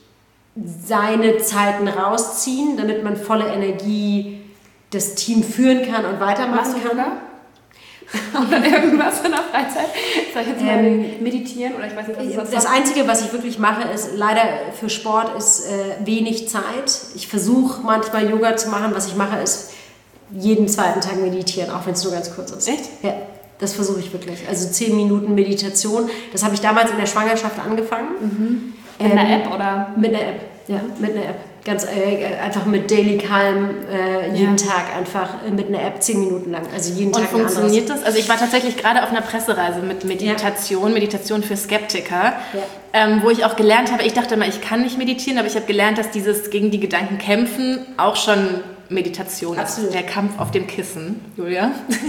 seine Zeiten rausziehen, damit man volle Energie das Team führen kann und weitermachen kann.
Oder irgendwas in der Freizeit? Soll ich jetzt mal ähm, meditieren? Oder ich weiß nicht, was ist das?
Das Einzige, was ich wirklich mache, ist leider für Sport ist äh, wenig Zeit. Ich versuche manchmal Yoga zu machen. Was ich mache, ist jeden zweiten Tag meditieren, auch wenn es nur ganz kurz ist.
Echt?
Ja, das versuche ich wirklich. Also zehn Minuten Meditation. Das habe ich damals in der Schwangerschaft angefangen.
Mhm. Mit ähm, einer App oder?
Mit einer App, ja, mit einer App. Ganz äh, einfach mit Daily Calm äh, jeden ja. Tag einfach mit einer App zehn Minuten lang. Also jeden Tag.
Und funktioniert das? Also ich war tatsächlich gerade auf einer Pressereise mit Meditation, ja. Meditation für Skeptiker, ja. ähm, wo ich auch gelernt habe, ich dachte immer, ich kann nicht meditieren, aber ich habe gelernt, dass dieses gegen die Gedanken kämpfen auch schon Meditation Absolut. ist. Der Kampf auf dem Kissen, Julia.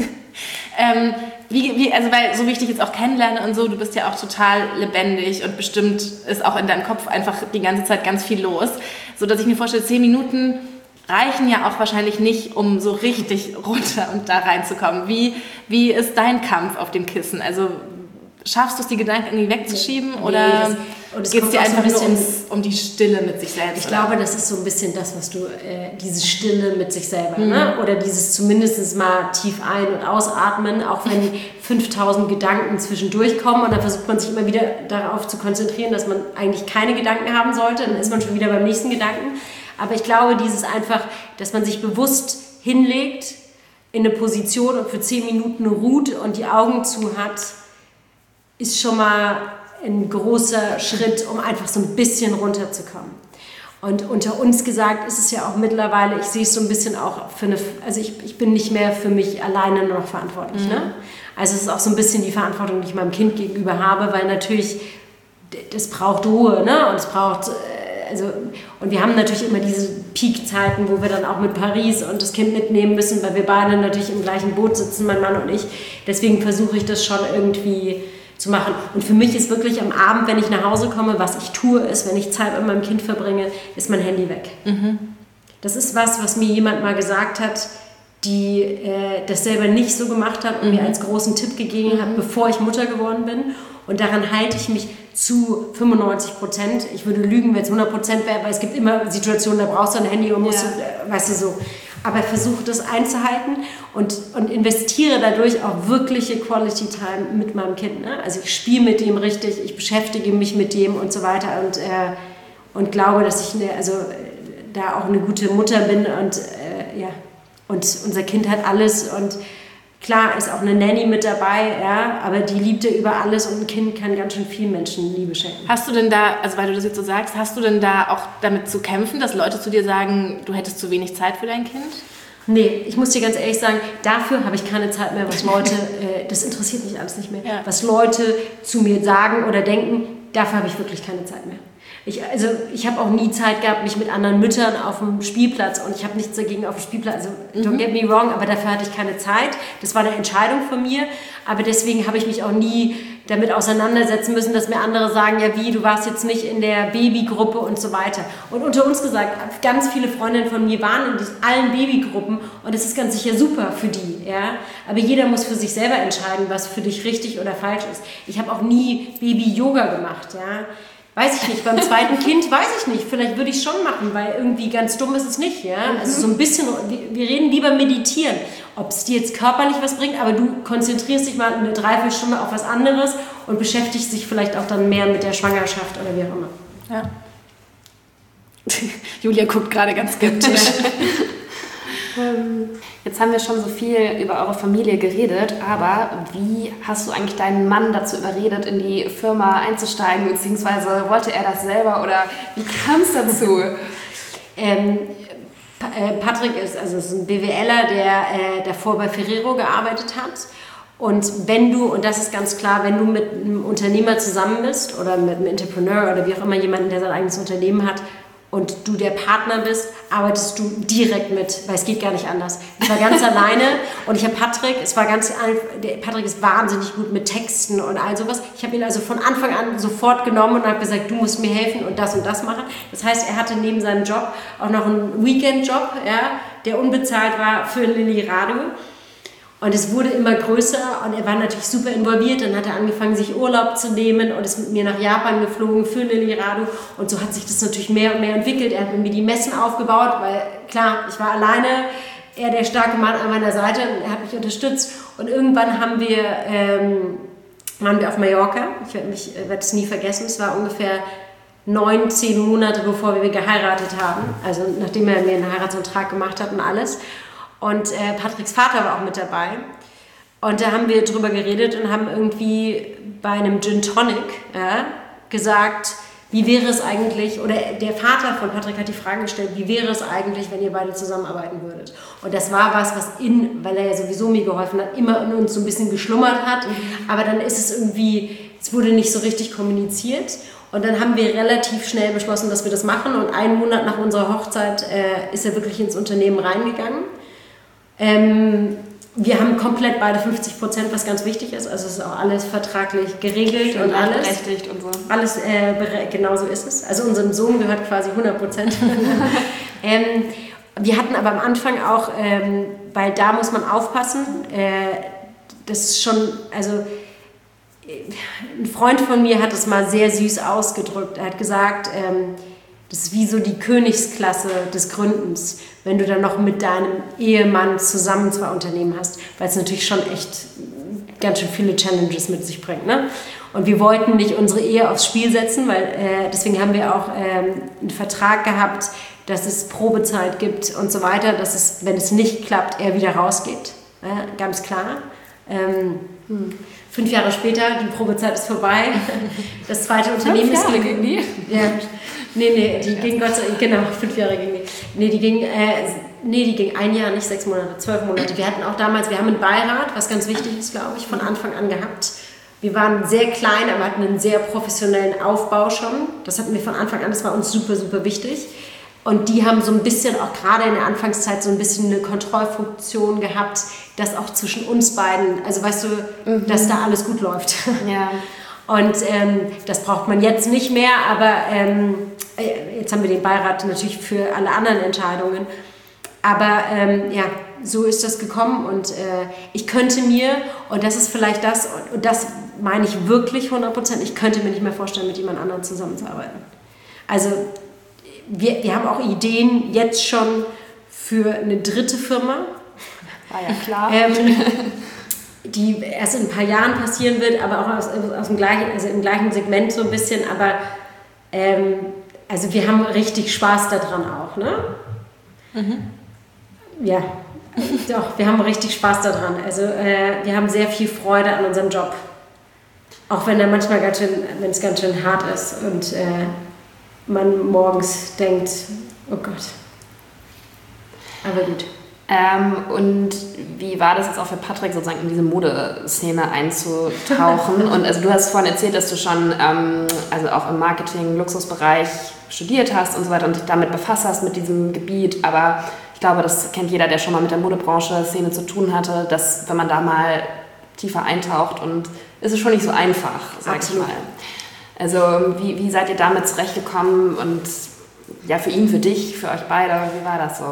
ähm, wie, wie, also weil so wie ich dich jetzt auch kennenlerne und so, du bist ja auch total lebendig und bestimmt ist auch in deinem Kopf einfach die ganze Zeit ganz viel los, so dass ich mir vorstelle, zehn Minuten reichen ja auch wahrscheinlich nicht, um so richtig runter und da reinzukommen. Wie, wie ist dein Kampf auf dem Kissen? Also schaffst du es, die Gedanken irgendwie wegzuschieben nee, oder geht es dir einfach so nur ums, um die Stille mit sich selbst?
Ich oder? glaube, das ist so ein bisschen das, was du, äh, diese Stille mit sich selber, mhm. ne? Oder dieses zumindest mal tief ein- und ausatmen, auch wenn fünftausend Gedanken zwischendurch kommen und dann versucht man sich immer wieder darauf zu konzentrieren, dass man eigentlich keine Gedanken haben sollte, dann ist man schon wieder beim nächsten Gedanken. Aber ich glaube, dieses einfach, dass man sich bewusst hinlegt in eine Position und für zehn Minuten ruht und die Augen zu hat, ist schon mal ein großer Schritt, um einfach so ein bisschen runterzukommen. Und unter uns gesagt ist es ja auch mittlerweile, ich sehe es so ein bisschen auch für eine, also ich, ich bin nicht mehr für mich alleine nur noch verantwortlich. Mhm. Ne? Also es ist auch so ein bisschen die Verantwortung, die ich meinem Kind gegenüber habe, weil natürlich, das braucht Ruhe, ne? Und es braucht, also, und wir haben natürlich immer diese Peak-Zeiten, wo wir dann auch mit Paris und das Kind mitnehmen müssen, weil wir beide natürlich im gleichen Boot sitzen, mein Mann und ich. Deswegen versuche ich das schon irgendwie zu machen. Und für mich ist wirklich am Abend, wenn ich nach Hause komme, was ich tue, ist, wenn ich Zeit mit meinem Kind verbringe, ist mein Handy weg. Mhm. Das ist was, was mir jemand mal gesagt hat, die äh, das selber nicht so gemacht hat und mhm. mir als großen Tipp gegeben hat, bevor ich Mutter geworden bin. Und daran halte ich mich zu fünfundneunzig Prozent. Ich würde lügen, wenn es hundert Prozent wäre, weil es gibt immer Situationen, da brauchst du ein Handy und musst, ja. du, weißt du, so. Aber versuche das einzuhalten und, und investiere dadurch auch wirkliche Quality Time mit meinem Kind. Ne? Also ich spiele mit dem richtig, ich beschäftige mich mit dem und so weiter und, äh, und glaube, dass ich eine, also, da auch eine gute Mutter bin und äh, ja. Und unser Kind hat alles und klar ist auch eine Nanny mit dabei, ja, aber die liebt er über alles und ein Kind kann ganz schön vielen Menschen Liebe schenken.
Hast du denn da, also weil du das jetzt so sagst, hast du denn da auch damit zu kämpfen, dass Leute zu dir sagen, du hättest zu wenig Zeit für dein Kind?
Nee, ich muss dir ganz ehrlich sagen, dafür habe ich keine Zeit mehr, was Leute, äh, das interessiert mich alles nicht mehr, ja. was Leute zu mir sagen oder denken, dafür habe ich wirklich keine Zeit mehr. Ich, also ich habe auch nie Zeit gehabt, mich mit anderen Müttern auf dem Spielplatz und ich habe nichts dagegen auf dem Spielplatz, also don't get me wrong, aber dafür hatte ich keine Zeit. Das war eine Entscheidung von mir, aber deswegen habe ich mich auch nie damit auseinandersetzen müssen, dass mir andere sagen, ja wie, du warst jetzt nicht in der Babygruppe und so weiter. Und unter uns gesagt, ganz viele Freundinnen von mir waren in allen Babygruppen und das ist ganz sicher super für die, ja. Aber jeder muss für sich selber entscheiden, was für dich richtig oder falsch ist. Ich habe auch nie Baby-Yoga gemacht, ja. Weiß ich nicht, beim zweiten Kind weiß ich nicht, vielleicht würde ich es schon machen, weil irgendwie ganz dumm ist es nicht, ja. Also so ein bisschen, wir reden lieber meditieren, ob es dir jetzt körperlich was bringt, aber du konzentrierst dich mal eine Dreiviertelstunde auf was anderes und beschäftigst dich vielleicht auch dann mehr mit der Schwangerschaft oder wie auch immer.
Ja. Julia guckt gerade ganz skeptisch.
Jetzt haben wir schon so viel über eure Familie geredet, aber wie hast du eigentlich deinen Mann dazu überredet, in die Firma einzusteigen, beziehungsweise wollte er das selber oder wie kam es dazu?
ähm, Patrick ist, also ist ein BWLer, der äh, davor bei Ferrero gearbeitet hat. Und wenn du, und das ist ganz klar, wenn du mit einem Unternehmer zusammen bist oder mit einem Entrepreneur oder wie auch immer jemanden, der sein eigenes Unternehmen hat, und du der Partner bist, arbeitest du direkt mit, weil es geht gar nicht anders. Ich war ganz alleine und ich habe Patrick, es war ganz, der Patrick ist wahnsinnig gut mit Texten und all sowas. Ich habe ihn also von Anfang an sofort genommen und habe gesagt, du musst mir helfen und das und das machen. Das heißt, er hatte neben seinem Job auch noch einen Weekend-Job, ja, der unbezahlt war für Lilly Radio. Und es wurde immer größer und er war natürlich super involviert. Dann hat er angefangen, sich Urlaub zu nehmen und ist mit mir nach Japan geflogen für Lilly Radio. Und so hat sich das natürlich mehr und mehr entwickelt. Er hat mit mir die Messen aufgebaut, weil klar, ich war alleine, er der starke Mann an meiner Seite und er hat mich unterstützt. Und irgendwann haben wir, ähm, waren wir auf Mallorca. Ich werde mich, werde es nie vergessen. Es war ungefähr neun, zehn Monate, bevor wir geheiratet haben. Also nachdem er mir einen Heiratsantrag gemacht hat und alles. Und äh, Patricks Vater war auch mit dabei. Und da haben wir drüber geredet und haben irgendwie bei einem Gin Tonic ja, gesagt, wie wäre es eigentlich, oder der Vater von Patrick hat die Frage gestellt, wie wäre es eigentlich, wenn ihr beide zusammenarbeiten würdet? Und das war was, was in, weil er ja sowieso mir geholfen hat, immer in uns so ein bisschen geschlummert hat. Mhm. Aber dann ist es irgendwie, es wurde nicht so richtig kommuniziert. Und dann haben wir relativ schnell beschlossen, dass wir das machen. Und einen Monat nach unserer Hochzeit äh, ist er wirklich ins Unternehmen reingegangen. Ähm, wir haben komplett beide fünfzig Prozent, was ganz wichtig ist. Also es ist auch alles vertraglich geregelt und alles.
Berechtigt und so.
Alles, äh, genau so ist es. Also unserem Sohn gehört quasi hundert Prozent. ähm, wir hatten aber am Anfang auch, ähm, weil da muss man aufpassen, äh, das ist schon, also ein Freund von mir hat es mal sehr süß ausgedrückt. Er hat gesagt, ähm, das ist wie so die Königsklasse des Gründens, wenn du dann noch mit deinem Ehemann zusammen zwei Unternehmen hast, weil es natürlich schon echt ganz schön viele Challenges mit sich bringt. Ne? Und wir wollten nicht unsere Ehe aufs Spiel setzen, weil äh, deswegen haben wir auch ähm, einen Vertrag gehabt, dass es Probezeit gibt und so weiter, dass es, wenn es nicht klappt, er wieder rausgeht. Äh, ganz klar. Ähm, hm. Fünf Jahre später, die Probezeit ist vorbei. Das zweite Unternehmen
fünf Jahre
ist
gegen die?
Ja. Nee, nee, die ging Gott sei Dank, genau, fünf Jahre ging die. Nee, die ging, äh, nee, die ging ein Jahr, nicht sechs Monate, zwölf Monate. Wir hatten auch damals, wir haben einen Beirat, was ganz wichtig ist, glaube ich, von Anfang an gehabt. Wir waren sehr klein, aber hatten einen sehr professionellen Aufbau schon. Das hatten wir von Anfang an, das war uns super, super wichtig. Und die haben so ein bisschen, auch gerade in der Anfangszeit, so ein bisschen eine Kontrollfunktion gehabt, dass auch zwischen uns beiden, also weißt du, mhm. dass da alles gut läuft.
Ja.
Und ähm, das braucht man jetzt nicht mehr, aber ähm, jetzt haben wir den Beirat natürlich für alle anderen Entscheidungen. Aber ähm, ja, so ist das gekommen und äh, ich könnte mir, und das ist vielleicht das, und das meine ich wirklich hundert Prozent, ich könnte mir nicht mehr vorstellen, mit jemand anderem zusammenzuarbeiten. Also wir, wir haben auch Ideen jetzt schon für eine dritte Firma.
War ja klar.
Ähm, die erst in ein paar Jahren passieren wird, aber auch aus, aus dem gleichen, also im gleichen Segment so ein bisschen, aber ähm, also wir haben richtig Spaß daran auch, ne? Mhm. Ja, doch, wir haben richtig Spaß daran. Also äh, wir haben sehr viel Freude an unserem Job. Auch wenn er manchmal ganz schön, wenn es ganz schön hart ist und äh, man morgens denkt, oh Gott. Aber gut.
Ähm, und wie war das jetzt auch für Patrick, sozusagen in diese Modeszene einzutauchen? Und also du hast vorhin erzählt, dass du schon ähm, also auch im Marketing, Luxusbereich studiert hast und so weiter und dich damit befasst hast mit diesem Gebiet. Aber ich glaube, das kennt jeder, der schon mal mit der Modebranche, Szene zu tun hatte, dass wenn man da mal tiefer eintaucht und ist es schon nicht so einfach, sag ich mal. Also wie, wie seid ihr damit zurechtgekommen und ja, für ihn, für dich, für euch beide, wie war das so?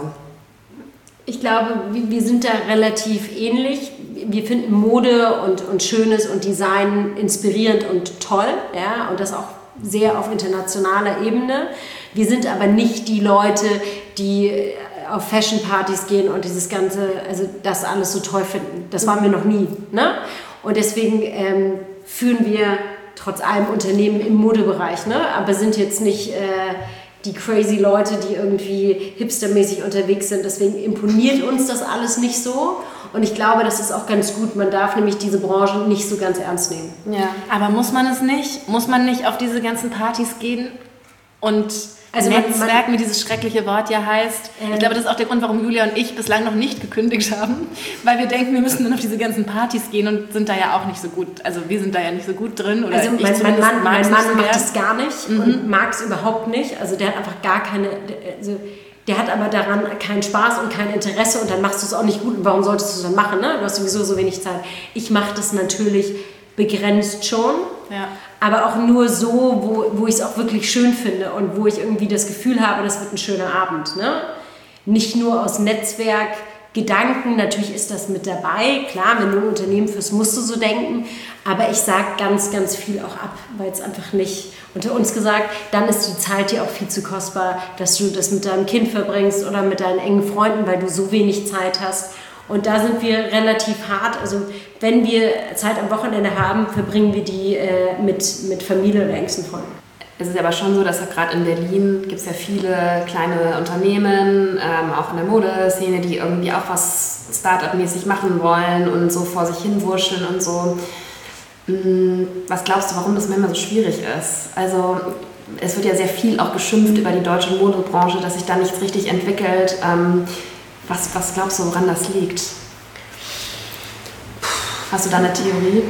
Ich glaube, wir sind da relativ ähnlich. Wir finden Mode und, und Schönes und Design inspirierend und toll, ja, und das auch sehr auf internationaler Ebene. Wir sind aber nicht die Leute, die auf Fashion-Partys gehen und dieses Ganze, also das alles so toll finden. Das waren wir noch nie, ne? Und deswegen ähm, führen wir trotz allem Unternehmen im Modebereich, ne? Aber sind jetzt nicht äh, die crazy Leute, die irgendwie hipstermäßig unterwegs sind. Deswegen imponiert uns das alles nicht so. Und ich glaube, das ist auch ganz gut. Man darf nämlich diese Branche nicht so ganz ernst nehmen.
Ja. Aber muss man es nicht? Muss man nicht auf diese ganzen Partys gehen und also Netzwerk, wie dieses schreckliche Wort ja heißt? Ähm, ich glaube, das ist auch der Grund, warum Julia und ich bislang noch nicht gekündigt haben. Weil wir denken, wir müssen dann auf diese ganzen Partys gehen und sind da ja auch nicht so gut. Also wir sind da ja nicht so gut drin. Oder
also mein, mein Mann, mein Mann macht es gar nicht mhm. und mag es überhaupt nicht. Also der hat einfach gar keine... Also der hat aber daran keinen Spaß und kein Interesse und dann machst du es auch nicht gut. Und warum solltest du es dann machen? Ne? Du hast sowieso so wenig Zeit. Ich mache das natürlich begrenzt schon. Ja. Aber auch nur so, wo, wo ich es auch wirklich schön finde und wo ich irgendwie das Gefühl habe, das wird ein schöner Abend. Ne? Nicht nur aus Netzwerkgedanken, natürlich ist das mit dabei. Klar, wenn du ein Unternehmen führst, musst du so denken. Aber ich sage ganz, ganz viel auch ab, weil es einfach nicht, unter uns gesagt, dann ist die Zeit dir auch viel zu kostbar, dass du das mit deinem Kind verbringst oder mit deinen engen Freunden, weil du so wenig Zeit hast. Und da sind wir relativ hart. Also wenn wir Zeit am Wochenende haben, verbringen wir die äh, mit, mit Familie oder engsten Freunden.
Es ist aber schon so, dass gerade in Berlin gibt es ja viele kleine Unternehmen, ähm, auch in der Modeszene, die irgendwie auch was Start-up-mäßig machen wollen und so vor sich hin wurscheln und so. Was glaubst du, warum das manchmal so schwierig ist? Also es wird ja sehr viel auch geschimpft über die deutsche Modebranche, dass sich da nichts richtig entwickelt. Ähm, Was, was glaubst du, woran das liegt? Hast du da eine Theorie?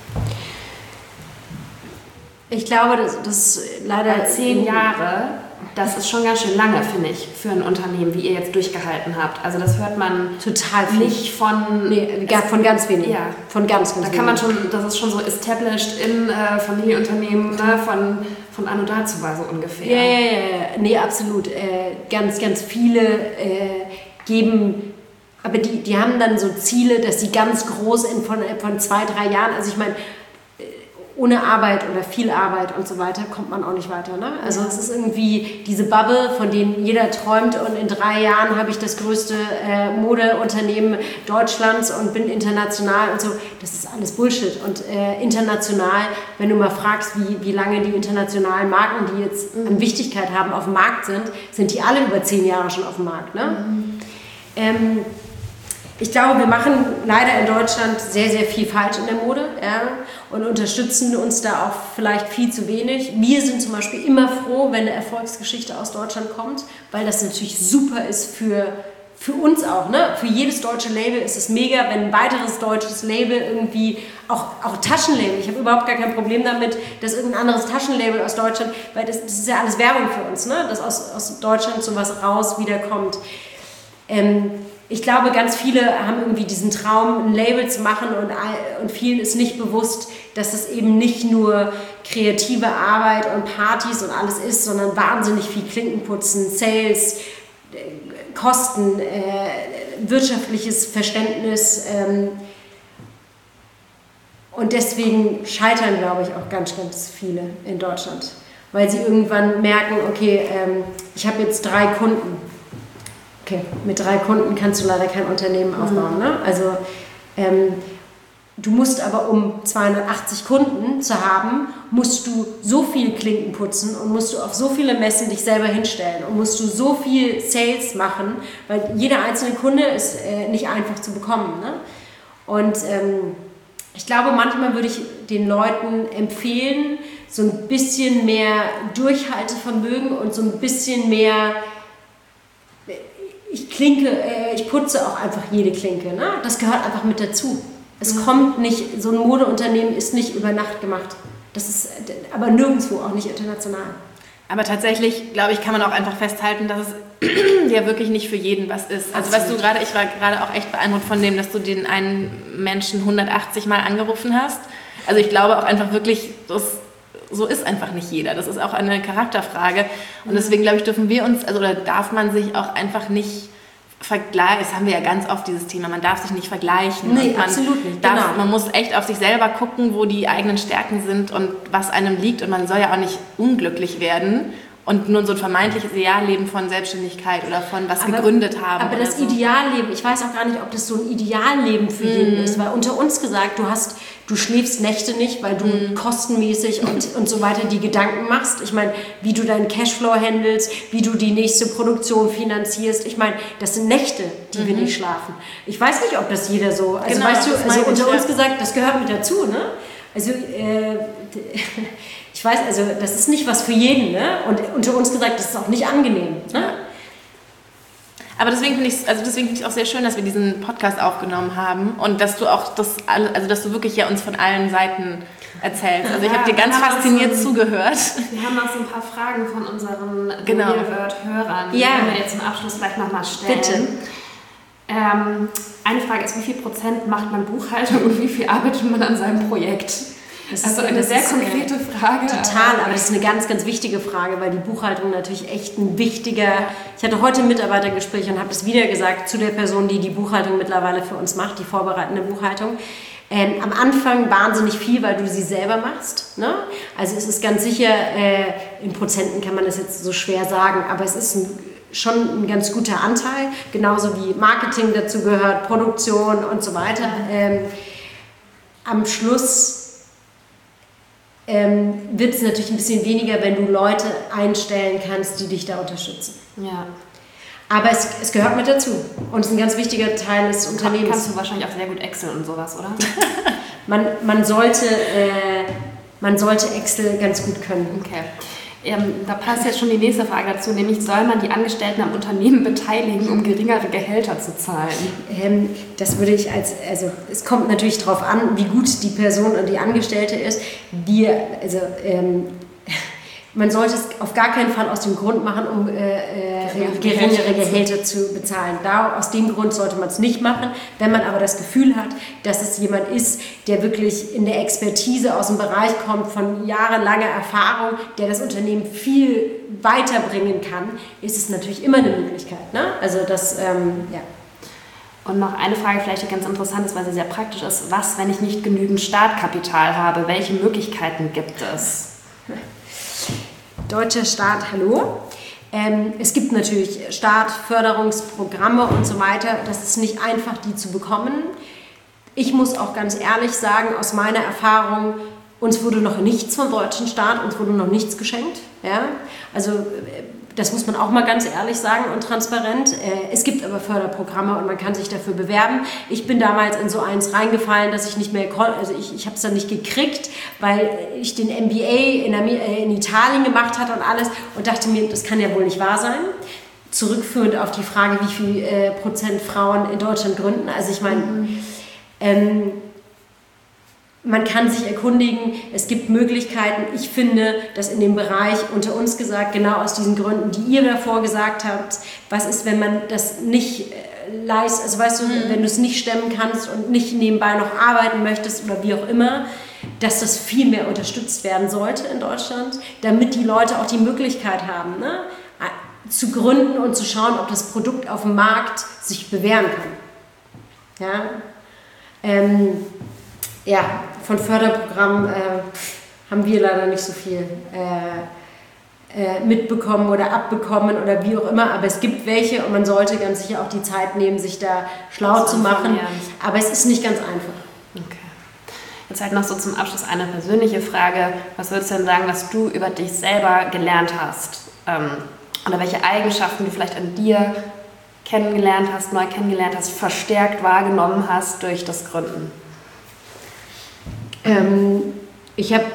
Ich glaube, das, das leider...
Bei zehn Jahre, das ist schon ganz schön lange, finde ich, für ein Unternehmen, wie ihr jetzt durchgehalten habt. Also das hört man
total viel.
Nicht von...
Nee, es, von ganz wenigen.
Ja.
Von ganz, ganz
Da kann man schon, das ist schon so established in äh, Familienunternehmen, ne, von, von Anno dazu war so ungefähr.
Ja, ja, ja, ja. Nee, absolut. Äh, ganz, ganz viele... Äh, geben, aber die, die haben dann so Ziele, dass sie ganz groß in von, von zwei, drei Jahren, also ich meine, ohne Arbeit oder viel Arbeit und so weiter kommt man auch nicht weiter. Ne? Also es ist irgendwie diese Bubble, von denen jeder träumt und in drei Jahren habe ich das größte äh, Modeunternehmen Deutschlands und bin international und so. Das ist alles Bullshit. Und äh, international, wenn du mal fragst, wie, wie lange die internationalen Marken, die jetzt an Wichtigkeit haben, auf dem Markt sind, sind die alle über zehn Jahre schon auf dem Markt. Ne? Mhm. Ähm, ich glaube, wir machen leider in Deutschland sehr, sehr viel falsch in der Mode, ja, und unterstützen uns da auch vielleicht viel zu wenig. Wir sind zum Beispiel immer froh, wenn eine Erfolgsgeschichte aus Deutschland kommt, weil das natürlich super ist für, für uns auch, ne? Für jedes deutsche Label ist es mega, wenn ein weiteres deutsches Label irgendwie, auch, auch Taschenlabel, ich habe überhaupt gar kein Problem damit, dass irgendein anderes Taschenlabel aus Deutschland, weil das, das ist ja alles Werbung für uns, ne? Dass aus, aus Deutschland sowas raus wiederkommt. Ähm, ich glaube, ganz viele haben irgendwie diesen Traum, ein Label zu machen und, und vielen ist nicht bewusst, dass es eben nicht nur kreative Arbeit und Partys und alles ist, sondern wahnsinnig viel Klinkenputzen, Sales, Kosten, äh, wirtschaftliches Verständnis ähm, und deswegen scheitern, glaube ich, auch ganz, ganz viele in Deutschland, weil sie irgendwann merken, okay, ähm, ich habe jetzt drei Kunden. Okay, mit drei Kunden kannst du leider kein Unternehmen aufbauen. Ne? Also ähm, du musst aber, um zweihundertachtzig Kunden zu haben, musst du so viel Klinken putzen und musst du auf so viele Messen dich selber hinstellen und musst du so viel Sales machen, weil jeder einzelne Kunde ist äh, nicht einfach zu bekommen. Ne? Und ähm, ich glaube, manchmal würde ich den Leuten empfehlen, so ein bisschen mehr Durchhaltevermögen und so ein bisschen mehr... Ich klinke, äh, ich putze auch einfach jede Klinke. Ne? Das gehört einfach mit dazu. Es mhm. kommt nicht, so ein Modeunternehmen ist nicht über Nacht gemacht. Das ist aber nirgendwo, auch nicht international.
Aber tatsächlich, glaube ich, kann man auch einfach festhalten, dass es ja wirklich nicht für jeden was ist. Also was du gerade, ich war gerade auch echt beeindruckt von dem, dass du den einen Menschen hundertachtzig Mal angerufen hast. Also ich glaube auch einfach wirklich, dass so ist einfach nicht jeder. Das ist auch eine Charakterfrage. Und deswegen, glaube ich, dürfen wir uns, also oder darf man sich auch einfach nicht vergleichen. Das haben wir ja ganz oft, dieses Thema. Man darf sich nicht vergleichen.
Nee,
man
absolut nicht.
Darf,
genau.
Man muss echt auf sich selber gucken, wo die eigenen Stärken sind und was einem liegt. Und man soll ja auch nicht unglücklich werden und nur so ein vermeintliches Idealleben von Selbstständigkeit oder von was aber, gegründet haben.
Aber das
so.
Idealleben, ich weiß auch gar nicht, ob das so ein Idealleben für mm. jeden ist, weil unter uns gesagt, du hast, du schläfst Nächte nicht, weil du mm. kostenmäßig und, und so weiter die Gedanken machst. Ich meine, wie du deinen Cashflow handelst, wie du die nächste Produktion finanzierst. Ich meine, das sind Nächte, die mm-hmm. wir nicht schlafen. Ich weiß nicht, ob das jeder so, also
genau,
weißt du, also unter
ich,
uns gesagt, das gehört mit dazu, ne? Also, äh, ich weiß, also das ist nicht was für jeden, ne? Und unter uns gesagt, das ist auch nicht angenehm, ne?
Aber deswegen finde ich also deswegen finde ich auch sehr schön, dass wir diesen Podcast aufgenommen haben und dass du auch das, also dass du wirklich ja uns von allen Seiten erzählst. Also ich ja, habe dir ganz fasziniert so, zugehört.
Wir haben noch so ein paar Fragen von unseren
genau.
Hörern, die
ja.
wir jetzt zum Abschluss vielleicht nochmal stellen.
Bitte.
Ähm, eine Frage ist, wie viel Prozent macht man Buchhaltung und wie viel arbeitet man an seinem Projekt? Das also ist eine sehr konkrete Frage.
Total, aber das ist eine ganz, ganz wichtige Frage, weil die Buchhaltung natürlich echt ein wichtiger... Ich hatte heute ein Mitarbeitergespräch und habe das wieder gesagt zu der Person, die die Buchhaltung mittlerweile für uns macht, die vorbereitende Buchhaltung. Ähm, am Anfang wahnsinnig viel, weil du sie selber machst. Ne? Also es ist ganz sicher, äh, in Prozenten kann man das jetzt so schwer sagen, aber es ist ein, schon ein ganz guter Anteil, genauso wie Marketing dazu gehört, Produktion und so weiter. Ähm, am Schluss... Ähm, wird es natürlich ein bisschen weniger, wenn du Leute einstellen kannst, die dich da unterstützen.
Ja.
Aber es, es gehört mit dazu und es ist ein ganz wichtiger Teil des Unternehmens.
Kannst du wahrscheinlich auch sehr gut Excel und sowas, oder?
man, man, sollte, äh, man sollte Excel ganz gut können.
Okay. Ähm, da passt jetzt schon die nächste Frage dazu, nämlich soll man die Angestellten am Unternehmen beteiligen, um geringere Gehälter zu zahlen?
Ähm, das würde ich als, also es kommt natürlich darauf an, wie gut die Person und die Angestellte ist. Wir, also ähm, man sollte es auf gar keinen Fall aus dem Grund machen, um äh, äh, geringere Gehälter zu bezahlen. Da, aus dem Grund sollte man es nicht machen. Wenn man aber das Gefühl hat, dass es jemand ist, der wirklich in der Expertise aus dem Bereich kommt, von jahrelanger Erfahrung, der das Unternehmen viel weiterbringen kann, ist es natürlich immer eine Möglichkeit. Ne? Also das, ähm, ja.
Und noch eine Frage, vielleicht die ganz interessant ist, weil sie sehr praktisch ist. Was, wenn ich nicht genügend Startkapital habe? Welche Möglichkeiten gibt es?
Deutscher Staat, hallo. Ähm, es gibt natürlich Startförderungsprogramme und so weiter. Das ist nicht einfach, die zu bekommen. Ich muss auch ganz ehrlich sagen, aus meiner Erfahrung, uns wurde noch nichts vom deutschen Staat, uns wurde noch nichts geschenkt. Ja? Also das muss man auch mal ganz ehrlich sagen und transparent. Es gibt aber Förderprogramme und man kann sich dafür bewerben. Ich bin damals in so eins reingefallen, dass ich nicht mehr konnte, also ich, ich habe es dann nicht gekriegt, weil ich den M B A in, in Italien gemacht hatte und alles und dachte mir, das kann ja wohl nicht wahr sein. zurückführend auf die Frage, wie viel äh, Prozent Frauen in Deutschland gründen. Also ich meine, mhm. ähm, man kann sich erkundigen, es gibt Möglichkeiten. Ich finde, dass in dem Bereich, unter uns gesagt, genau aus diesen Gründen, die ihr davor gesagt habt, was ist, wenn man das nicht äh, leistet, also weißt du, mhm. wenn du es nicht stemmen kannst und nicht nebenbei noch arbeiten möchtest oder wie auch immer, dass das viel mehr unterstützt werden sollte in Deutschland, damit die Leute auch die Möglichkeit haben, ne, zu gründen und zu schauen, ob das Produkt auf dem Markt sich bewähren kann. Ja, ähm, ja von Förderprogrammen äh, haben wir leider nicht so viel äh, äh, mitbekommen oder abbekommen oder wie auch immer, aber es gibt welche und man sollte ganz sicher auch die Zeit nehmen, sich da schlau zu machen, aber es ist nicht ganz einfach.
Okay. Jetzt halt noch so zum Abschluss eine persönliche Frage. Was würdest du denn sagen, was du über dich selber gelernt hast? Ähm, oder welche Eigenschaften du vielleicht an dir kennengelernt hast, neu kennengelernt hast, verstärkt wahrgenommen hast durch das Gründen?
Ähm, ich habe,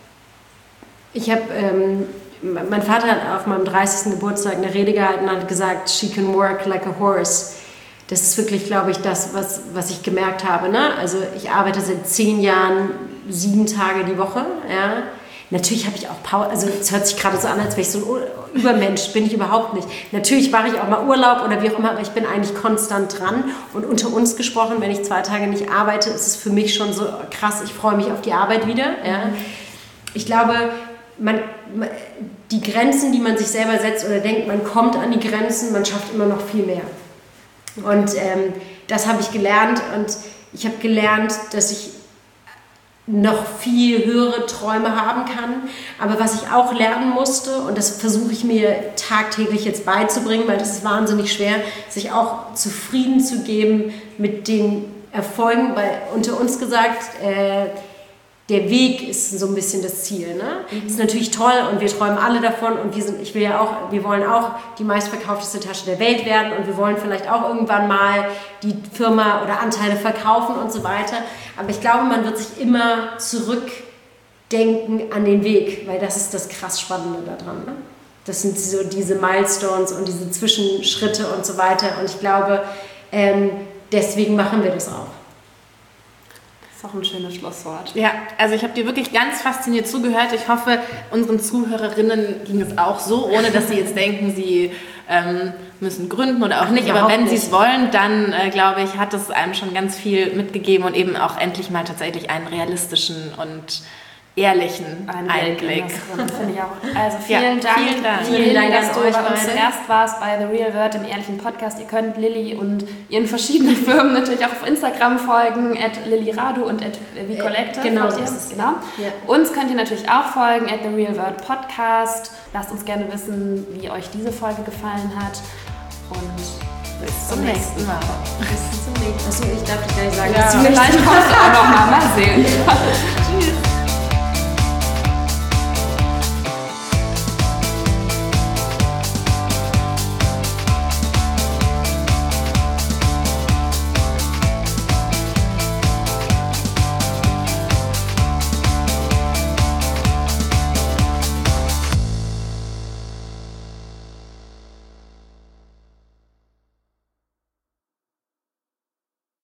ich hab, ähm, mein Vater hat auf meinem dreißigsten Geburtstag eine Rede gehalten und hat gesagt, she can work like a horse. Das ist wirklich, glaube ich, das, was, was ich gemerkt habe. Ne? Also ich arbeite seit zehn Jahren, sieben Tage die Woche. Ja? Natürlich habe ich auch Pause, also es hört sich gerade so an, als wäre ich so ein Übermensch, bin ich überhaupt nicht. Natürlich mache ich auch mal Urlaub oder wie auch immer, aber ich bin eigentlich konstant dran. Und unter uns gesprochen, wenn ich zwei Tage nicht arbeite, ist es für mich schon so krass, ich freue mich auf die Arbeit wieder. Ja? Ich glaube, man, die Grenzen, die man sich selber setzt oder denkt, man kommt an die Grenzen, man schafft immer noch viel mehr. Und ähm, das habe ich gelernt und ich habe gelernt, dass ich noch viel höhere Träume haben kann. Aber was ich auch lernen musste, und das versuche ich mir tagtäglich jetzt beizubringen, weil das ist wahnsinnig schwer, sich auch zufrieden zu geben mit den Erfolgen, weil unter uns gesagt, äh, der Weg ist so ein bisschen das Ziel. Ne? Mhm. Das ist natürlich toll und wir träumen alle davon und wir sind, ich will ja auch, wir wollen auch die meistverkaufteste Tasche der Welt werden und wir wollen vielleicht auch irgendwann mal die Firma oder Anteile verkaufen und so weiter. Aber ich glaube, man wird sich immer zurückdenken an den Weg, weil das ist das krass Spannende daran. Ne? Das sind so diese Milestones und diese Zwischenschritte und so weiter und ich glaube, ähm, deswegen machen wir das auch.
Das ist auch ein schönes Schlusswort.
Ja, also ich habe dir wirklich ganz fasziniert zugehört. Ich hoffe, unseren Zuhörerinnen ging es auch so, ohne dass sie jetzt denken, sie ähm, müssen gründen oder auch nicht. Aber wenn sie es wollen, dann äh, glaube ich, hat es einem schon ganz viel mitgegeben und eben auch endlich mal tatsächlich einen realistischen und ehrlichen Einblick.
Finde ich auch. Also vielen
ja,
Dank,
vielen Dank,
vielen Dank dass du bei uns zu Gast warst bei The Real World, dem ehrlichen Podcast. Ihr könnt Lilly und ihren verschiedenen Firmen natürlich auch auf Instagram folgen, at lillyradu und at vcollective.
Genau, so ist es.
Genau. Ja. Uns könnt ihr natürlich auch folgen, at The Real World Podcast. Lasst uns gerne wissen, wie euch diese Folge gefallen hat. Und bis zum nächsten Mal.
Bis zum nächsten Mal. Achso, ich darf dich gar nicht sagen.
Ja, vielleicht kommst du auch noch mal. Mal sehen. Tschüss.